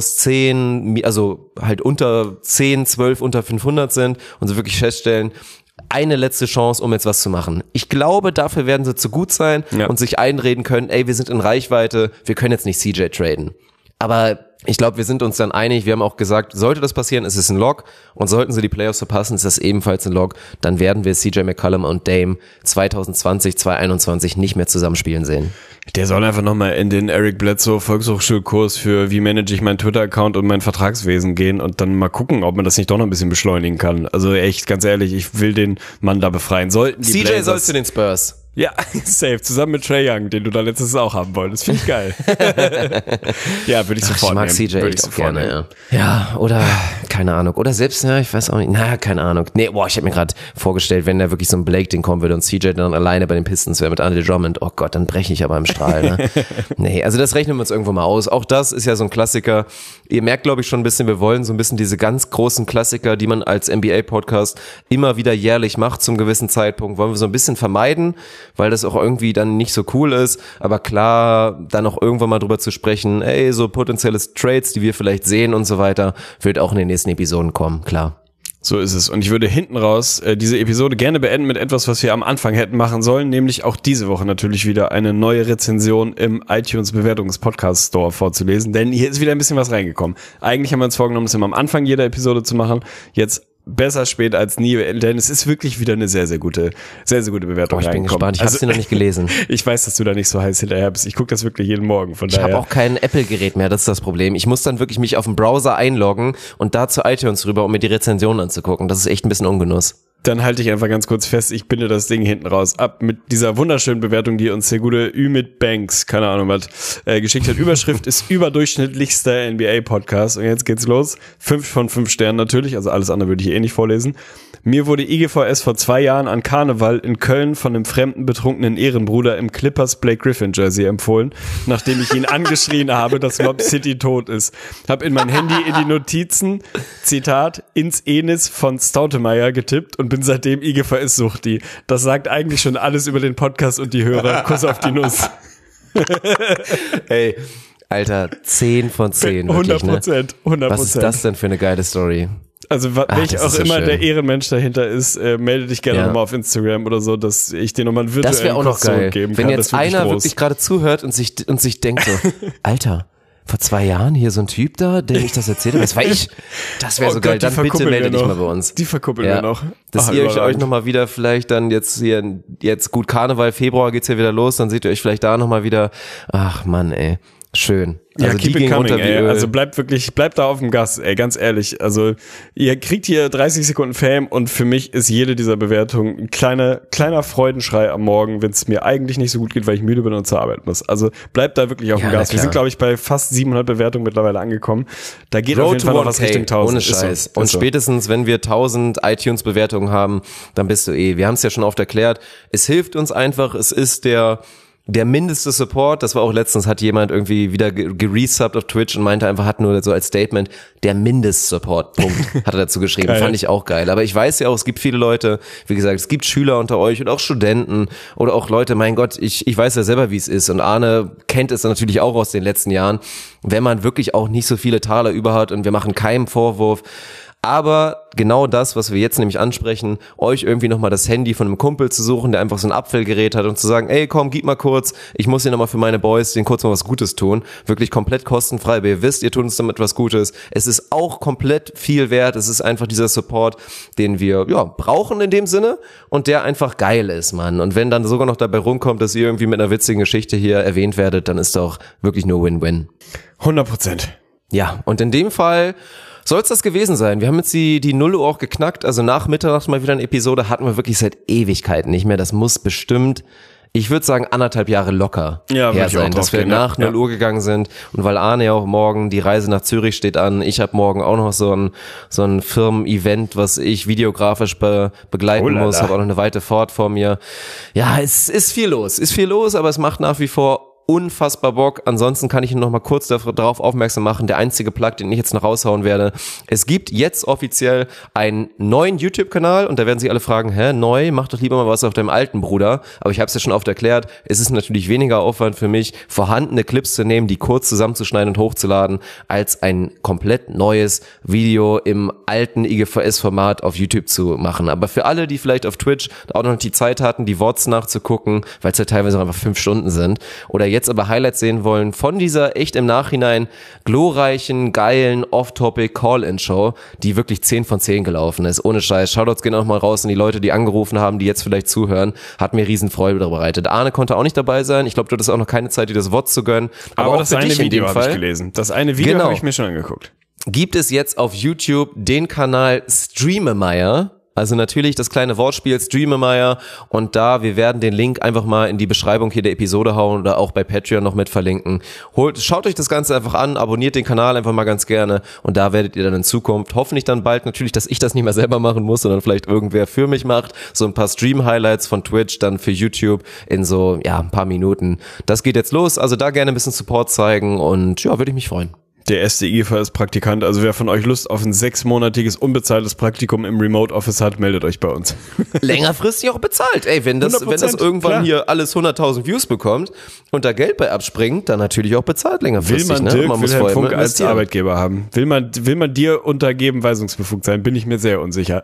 -10, also halt unter 10, 12, unter 500 sind und so wirklich feststellen, eine letzte Chance, um jetzt was zu machen. Ich glaube, dafür werden sie zu gut sein und sich einreden können, ey, wir sind in Reichweite, wir können jetzt nicht CJ traden. Aber ich glaube, wir sind uns dann einig, wir haben auch gesagt, sollte das passieren, ist es ein Lock und sollten sie die Playoffs verpassen, ist das ebenfalls ein Lock, dann werden wir CJ McCollum und Dame 2020, 2021 nicht mehr zusammenspielen sehen. Der soll einfach nochmal in den Eric Bledsoe Volkshochschulkurs für wie manage ich meinen Twitter-Account und mein Vertragswesen gehen und dann mal gucken, ob man das nicht doch noch ein bisschen beschleunigen kann. Also echt, ganz ehrlich, ich will den Mann da befreien. Sollten die CJ Blazers soll zu den Spurs. Ja, safe, zusammen mit Trae Young, den du da letztes auch haben wolltest. Finde ich geil. Ja, würde ich sofort nehmen. Ich mag CJ echt auch gerne, ja, oder, keine Ahnung, oder selbst, ja, ich weiß auch nicht, keine Ahnung. Nee, ich habe mir gerade vorgestellt, wenn da wirklich so ein Blake-Ding kommen würde und CJ dann alleine bei den Pistons wäre mit Andre Drummond, oh Gott, dann breche ich aber im Strahl, ne? Nee, also das rechnen wir uns irgendwo mal aus. Auch das ist ja so ein Klassiker. Ihr merkt, glaube ich, schon ein bisschen, wir wollen so ein bisschen diese ganz großen Klassiker, die man als NBA-Podcast immer wieder jährlich macht zum gewissen Zeitpunkt, wollen wir so ein bisschen vermeiden, weil das auch irgendwie dann nicht so cool ist, aber klar, dann auch irgendwann mal drüber zu sprechen, ey, so potenzielle Trades, die wir vielleicht sehen und so weiter, wird auch in den nächsten Episoden kommen, klar. So ist es. Und ich würde hinten raus diese Episode gerne beenden mit etwas, was wir am Anfang hätten machen sollen, nämlich auch diese Woche natürlich wieder eine neue Rezension im iTunes-Bewertungs-Podcast-Store vorzulesen, denn hier ist wieder ein bisschen was reingekommen. Eigentlich haben wir uns vorgenommen, das immer am Anfang jeder Episode zu machen, jetzt besser spät als nie, denn es ist wirklich wieder eine sehr, sehr gute Bewertung. Ich bin gespannt, ich habe sie noch nicht gelesen. Ich weiß, dass du da nicht so heiß hinterher bist. Ich gucke das wirklich jeden Morgen. Von daher. Ich habe auch kein Apple-Gerät mehr, das ist das Problem. Ich muss dann wirklich mich auf den Browser einloggen und da zu iTunes rüber, um mir die Rezension anzugucken. Das ist echt ein bisschen Ungenuss. Dann halte ich einfach ganz kurz fest, ich binde das Ding hinten raus ab mit dieser wunderschönen Bewertung, die uns der gute Ümit Banks, keine Ahnung was, geschickt hat. Überschrift ist überdurchschnittlichster NBA-Podcast und jetzt geht's los. 5 von 5 Sternen natürlich, also alles andere würde ich hier nicht vorlesen. Mir wurde IGVS vor 2 Jahren an Karneval in Köln von einem fremden betrunkenen Ehrenbruder im Clippers Blake Griffin Jersey empfohlen, nachdem ich ihn angeschrien habe, dass Lob City tot ist. Hab in mein Handy in die Notizen, Zitat, ins Enis von Stautemeyer getippt und bin seitdem IGVS-Suchti. Das sagt eigentlich schon alles über den Podcast und die Hörer. Kuss auf die Nuss. Ey, Alter, 10 von 10. Wirklich, 100%, ne? 100%. Was ist das denn für eine geile Story? Also welch auch so immer schön. Der Ehrenmensch dahinter ist, melde dich gerne nochmal auf Instagram oder so, dass ich dir nochmal einen virtuellen Kuss zurückgeben kann. Wenn jetzt einer wirklich gerade zuhört und sich denkt so, Alter, vor 2 Jahren hier so ein Typ da, dem ich das erzählt habe, das war ich. Das wäre so geil. Dann bitte melde dich mal bei uns. Die verkuppeln wir noch. Dass ihr euch nochmal wieder vielleicht dann jetzt gut Karneval, Februar geht's ja wieder los, dann seht ihr euch vielleicht da nochmal wieder. Ach Mann, ey. Schön. Also ja, keep die it coming, runter wie ey. Öl. Also bleibt da auf dem Gas, ey, ganz ehrlich. Also ihr kriegt hier 30 Sekunden Fame und für mich ist jede dieser Bewertungen ein kleiner Freudenschrei am Morgen, wenn es mir eigentlich nicht so gut geht, weil ich müde bin und zur Arbeit muss. Also bleibt da wirklich auf dem Gas. Wir sind, glaube ich, bei fast 700 Bewertungen mittlerweile angekommen. Da geht auf jeden Fall noch was Richtung 1000. Ohne Scheiß. Und spätestens, wenn wir 1000 iTunes-Bewertungen haben, dann bist du Wir haben es ja schon oft erklärt. Es hilft uns einfach. Es ist der der mindeste Support, das war auch letztens, hat jemand irgendwie wieder geresubbt auf Twitch und meinte einfach, hat nur so als Statement, der Mindestsupport, Punkt, hat er dazu geschrieben. Fand ich auch geil. Aber ich weiß ja auch, es gibt viele Leute, wie gesagt, es gibt Schüler unter euch und auch Studenten oder auch Leute, mein Gott, ich weiß ja selber, wie es ist und Arne kennt es natürlich auch aus den letzten Jahren, wenn man wirklich auch nicht so viele Taler über hat und wir machen keinen Vorwurf. Aber genau das, was wir jetzt nämlich ansprechen, euch irgendwie nochmal das Handy von einem Kumpel zu suchen, der einfach so ein Apfelgerät hat und zu sagen, ey komm, gib mal kurz, ich muss hier nochmal für meine Boys denen kurz mal was Gutes tun. Wirklich komplett kostenfrei, aber ihr wisst, ihr tut uns damit was Gutes. Es ist auch komplett viel wert, es ist einfach dieser Support, den wir brauchen in dem Sinne und der einfach geil ist, Mann. Und wenn dann sogar noch dabei rumkommt, dass ihr irgendwie mit einer witzigen Geschichte hier erwähnt werdet, dann ist doch wirklich nur Win-Win. 100%. Ja, und in dem Fall soll es das gewesen sein. Wir haben jetzt die 0 Uhr auch geknackt, also nach Mitternacht mal wieder eine Episode, hatten wir wirklich seit Ewigkeiten nicht mehr. Das muss bestimmt, ich würde sagen, 1,5 Jahre locker her sein, dass wir nach 0 Uhr gegangen sind. Und weil Arne ja auch morgen, die Reise nach Zürich steht an, ich habe morgen auch noch so ein Firmen-Event, was ich videografisch begleiten muss, habe auch noch eine weite Fahrt vor mir. Ja, es ist viel los, aber es macht nach wie vor unfassbar Bock. Ansonsten kann ich noch mal kurz darauf aufmerksam machen, der einzige Plug, den ich jetzt noch raushauen werde. Es gibt jetzt offiziell einen neuen YouTube-Kanal und da werden sich alle fragen, neu? Mach doch lieber mal was auf deinem alten Bruder. Aber ich habe es ja schon oft erklärt, es ist natürlich weniger Aufwand für mich, vorhandene Clips zu nehmen, die kurz zusammenzuschneiden und hochzuladen, als ein komplett neues Video im alten IGVS-Format auf YouTube zu machen. Aber für alle, die vielleicht auf Twitch auch noch die Zeit hatten, die VODs nachzugucken, weil es ja teilweise auch einfach 5 Stunden sind, oder jetzt aber Highlights sehen wollen von dieser echt im Nachhinein glorreichen, geilen Off-Topic Call-In-Show, die wirklich 10 von 10 gelaufen ist. Ohne Scheiß. Shoutouts gehen auch mal raus an die Leute, die angerufen haben, die jetzt vielleicht zuhören. Hat mir riesen Freude bereitet. Arne konnte auch nicht dabei sein. Ich glaube, du hattest auch noch keine Zeit, dir das Wort zu gönnen. Aber auch das eine Video habe ich gelesen. Das eine Video habe ich mir schon angeguckt. Gibt es jetzt auf YouTube den Kanal Streamemeyer. Also natürlich das kleine Wortspiel Streamemeyer und wir werden den Link einfach mal in die Beschreibung hier der Episode hauen oder auch bei Patreon noch mit verlinken. Schaut euch das Ganze einfach an, abonniert den Kanal einfach mal ganz gerne und da werdet ihr dann in Zukunft hoffentlich dann bald natürlich, dass ich das nicht mehr selber machen muss, sondern vielleicht irgendwer für mich macht, so ein paar Stream-Highlights von Twitch dann für YouTube in so, ein paar Minuten. Das geht jetzt los, also da gerne ein bisschen Support zeigen und würde ich mich freuen. Der erste IGVS-Praktikant, also wer von euch Lust auf ein 6-monatiges unbezahltes Praktikum im Remote-Office hat, meldet euch bei uns. Längerfristig auch bezahlt. Ey, wenn das irgendwann hier alles 100.000 Views bekommt und da Geld bei abspringt, dann natürlich auch bezahlt längerfristig. Will man Dirk Wilhelm Funk als Arbeitgeber haben? Will man dir untergeben weisungsbefugt sein? Bin ich mir sehr unsicher.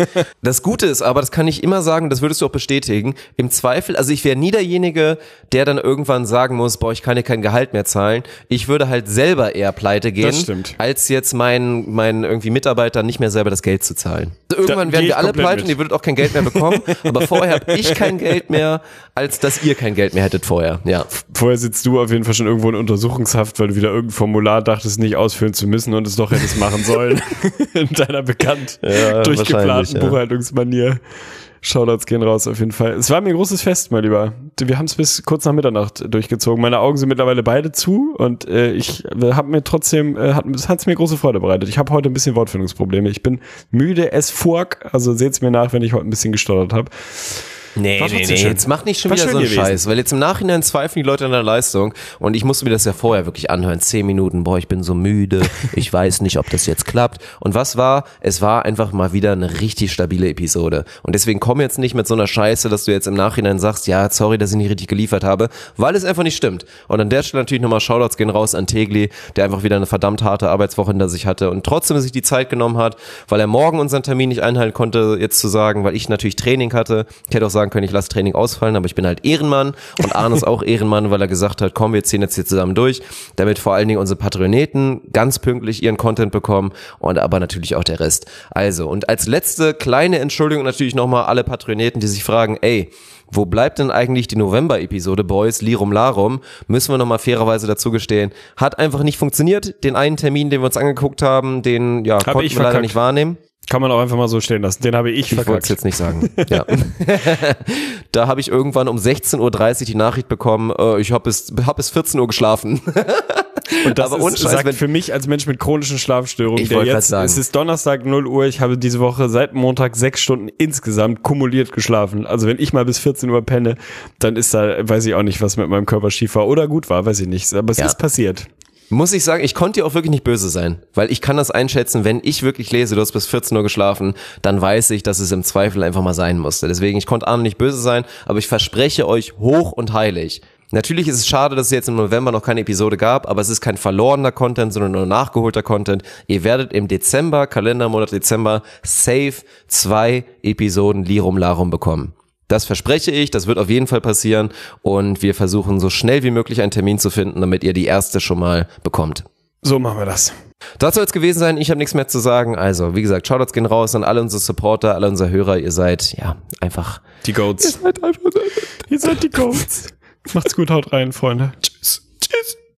Das Gute ist aber, das kann ich immer sagen, das würdest du auch bestätigen, im Zweifel, also ich wäre nie derjenige, der dann irgendwann sagen muss, ich kann dir kein Gehalt mehr zahlen. Ich würde halt selber eher pleite gehen, als jetzt mein irgendwie Mitarbeiter nicht mehr selber das Geld zu zahlen. Also irgendwann werden wir alle pleite und ihr würdet auch kein Geld mehr bekommen, aber vorher habe ich kein Geld mehr, als dass ihr kein Geld mehr hättet vorher. Ja. Vorher sitzt du auf jeden Fall schon irgendwo in Untersuchungshaft, weil du wieder irgendein Formular dachtest, nicht ausfüllen zu müssen und es doch hättest machen sollen. In deiner bekannt durchgeplanten Buchhaltungsmanier. Shoutouts gehen raus auf jeden Fall. Es war mir ein großes Fest, mein Lieber. Wir haben es bis kurz nach Mitternacht durchgezogen. Meine Augen sind mittlerweile beide zu und ich habe mir trotzdem, hat's mir große Freude bereitet. Ich habe heute ein bisschen Wortfindungsprobleme. Ich bin müde as fuck, also seht's mir nach, wenn ich heute ein bisschen gestottert habe. Nee, jetzt mach nicht schon wieder so einen Scheiß, weil jetzt im Nachhinein zweifeln die Leute an der Leistung und ich musste mir das ja vorher wirklich anhören, 10 Minuten, ich bin so müde, ich weiß nicht, ob das jetzt klappt und was war? Es war einfach mal wieder eine richtig stabile Episode und deswegen komm jetzt nicht mit so einer Scheiße, dass du jetzt im Nachhinein sagst, ja, sorry, dass ich nicht richtig geliefert habe, weil es einfach nicht stimmt und an der Stelle natürlich nochmal Shoutouts gehen raus an Tegli, der einfach wieder eine verdammt harte Arbeitswoche hinter sich hatte und trotzdem sich die Zeit genommen hat, weil er morgen unseren Termin nicht einhalten konnte, jetzt zu sagen, weil ich natürlich Training hatte, ich hätte auch sagen können, ich lasse Training ausfallen, aber ich bin halt Ehrenmann und Arne ist auch Ehrenmann, weil er gesagt hat, komm, wir ziehen jetzt hier zusammen durch, damit vor allen Dingen unsere Patroneten ganz pünktlich ihren Content bekommen und aber natürlich auch der Rest. Also, und als letzte kleine Entschuldigung natürlich nochmal alle Patroneten, die sich fragen, wo bleibt denn eigentlich die November-Episode, Boys, Lirum Larum? Müssen wir nochmal fairerweise dazu gestehen. Hat einfach nicht funktioniert. Den einen Termin, den wir uns angeguckt haben, den konnten wir leider nicht wahrnehmen. Kann man auch einfach mal so stehen lassen. Den habe ich verkackt. Ich wollte es jetzt nicht sagen. Ja. Da habe ich irgendwann um 16.30 Uhr die Nachricht bekommen, ich hab bis 14 Uhr geschlafen. Und das Aber sagt für mich als Mensch mit chronischen Schlafstörungen, Ich wollte gerade sagen. Es ist Donnerstag 0 Uhr, ich habe diese Woche seit Montag 6 Stunden insgesamt kumuliert geschlafen. Also wenn ich mal bis 14 Uhr penne, dann ist da, weiß ich auch nicht, was mit meinem Körper schief war oder gut war, weiß ich nicht. Aber es ist passiert. Muss ich sagen, ich konnte dir auch wirklich nicht böse sein, weil ich kann das einschätzen, wenn ich wirklich lese, du hast bis 14 Uhr geschlafen, dann weiß ich, dass es im Zweifel einfach mal sein musste. Deswegen, ich konnte Arno nicht böse sein, aber ich verspreche euch hoch und heilig. Natürlich ist es schade, dass es jetzt im November noch keine Episode gab, aber es ist kein verlorener Content, sondern nur nachgeholter Content. Ihr werdet im Dezember, Kalendermonat Dezember, safe 2 Episoden Lirum Larum bekommen. Das verspreche ich, das wird auf jeden Fall passieren und wir versuchen so schnell wie möglich einen Termin zu finden, damit ihr die erste schon mal bekommt. So machen wir das. Das soll es gewesen sein, ich habe nichts mehr zu sagen. Also, wie gesagt, Shoutouts gehen raus an alle unsere Supporter, alle unsere Hörer. Ihr seid, ja, einfach... Die Goats. Ihr seid die Goats. Macht's gut, haut rein, Freunde. Tschüss. Tschüss.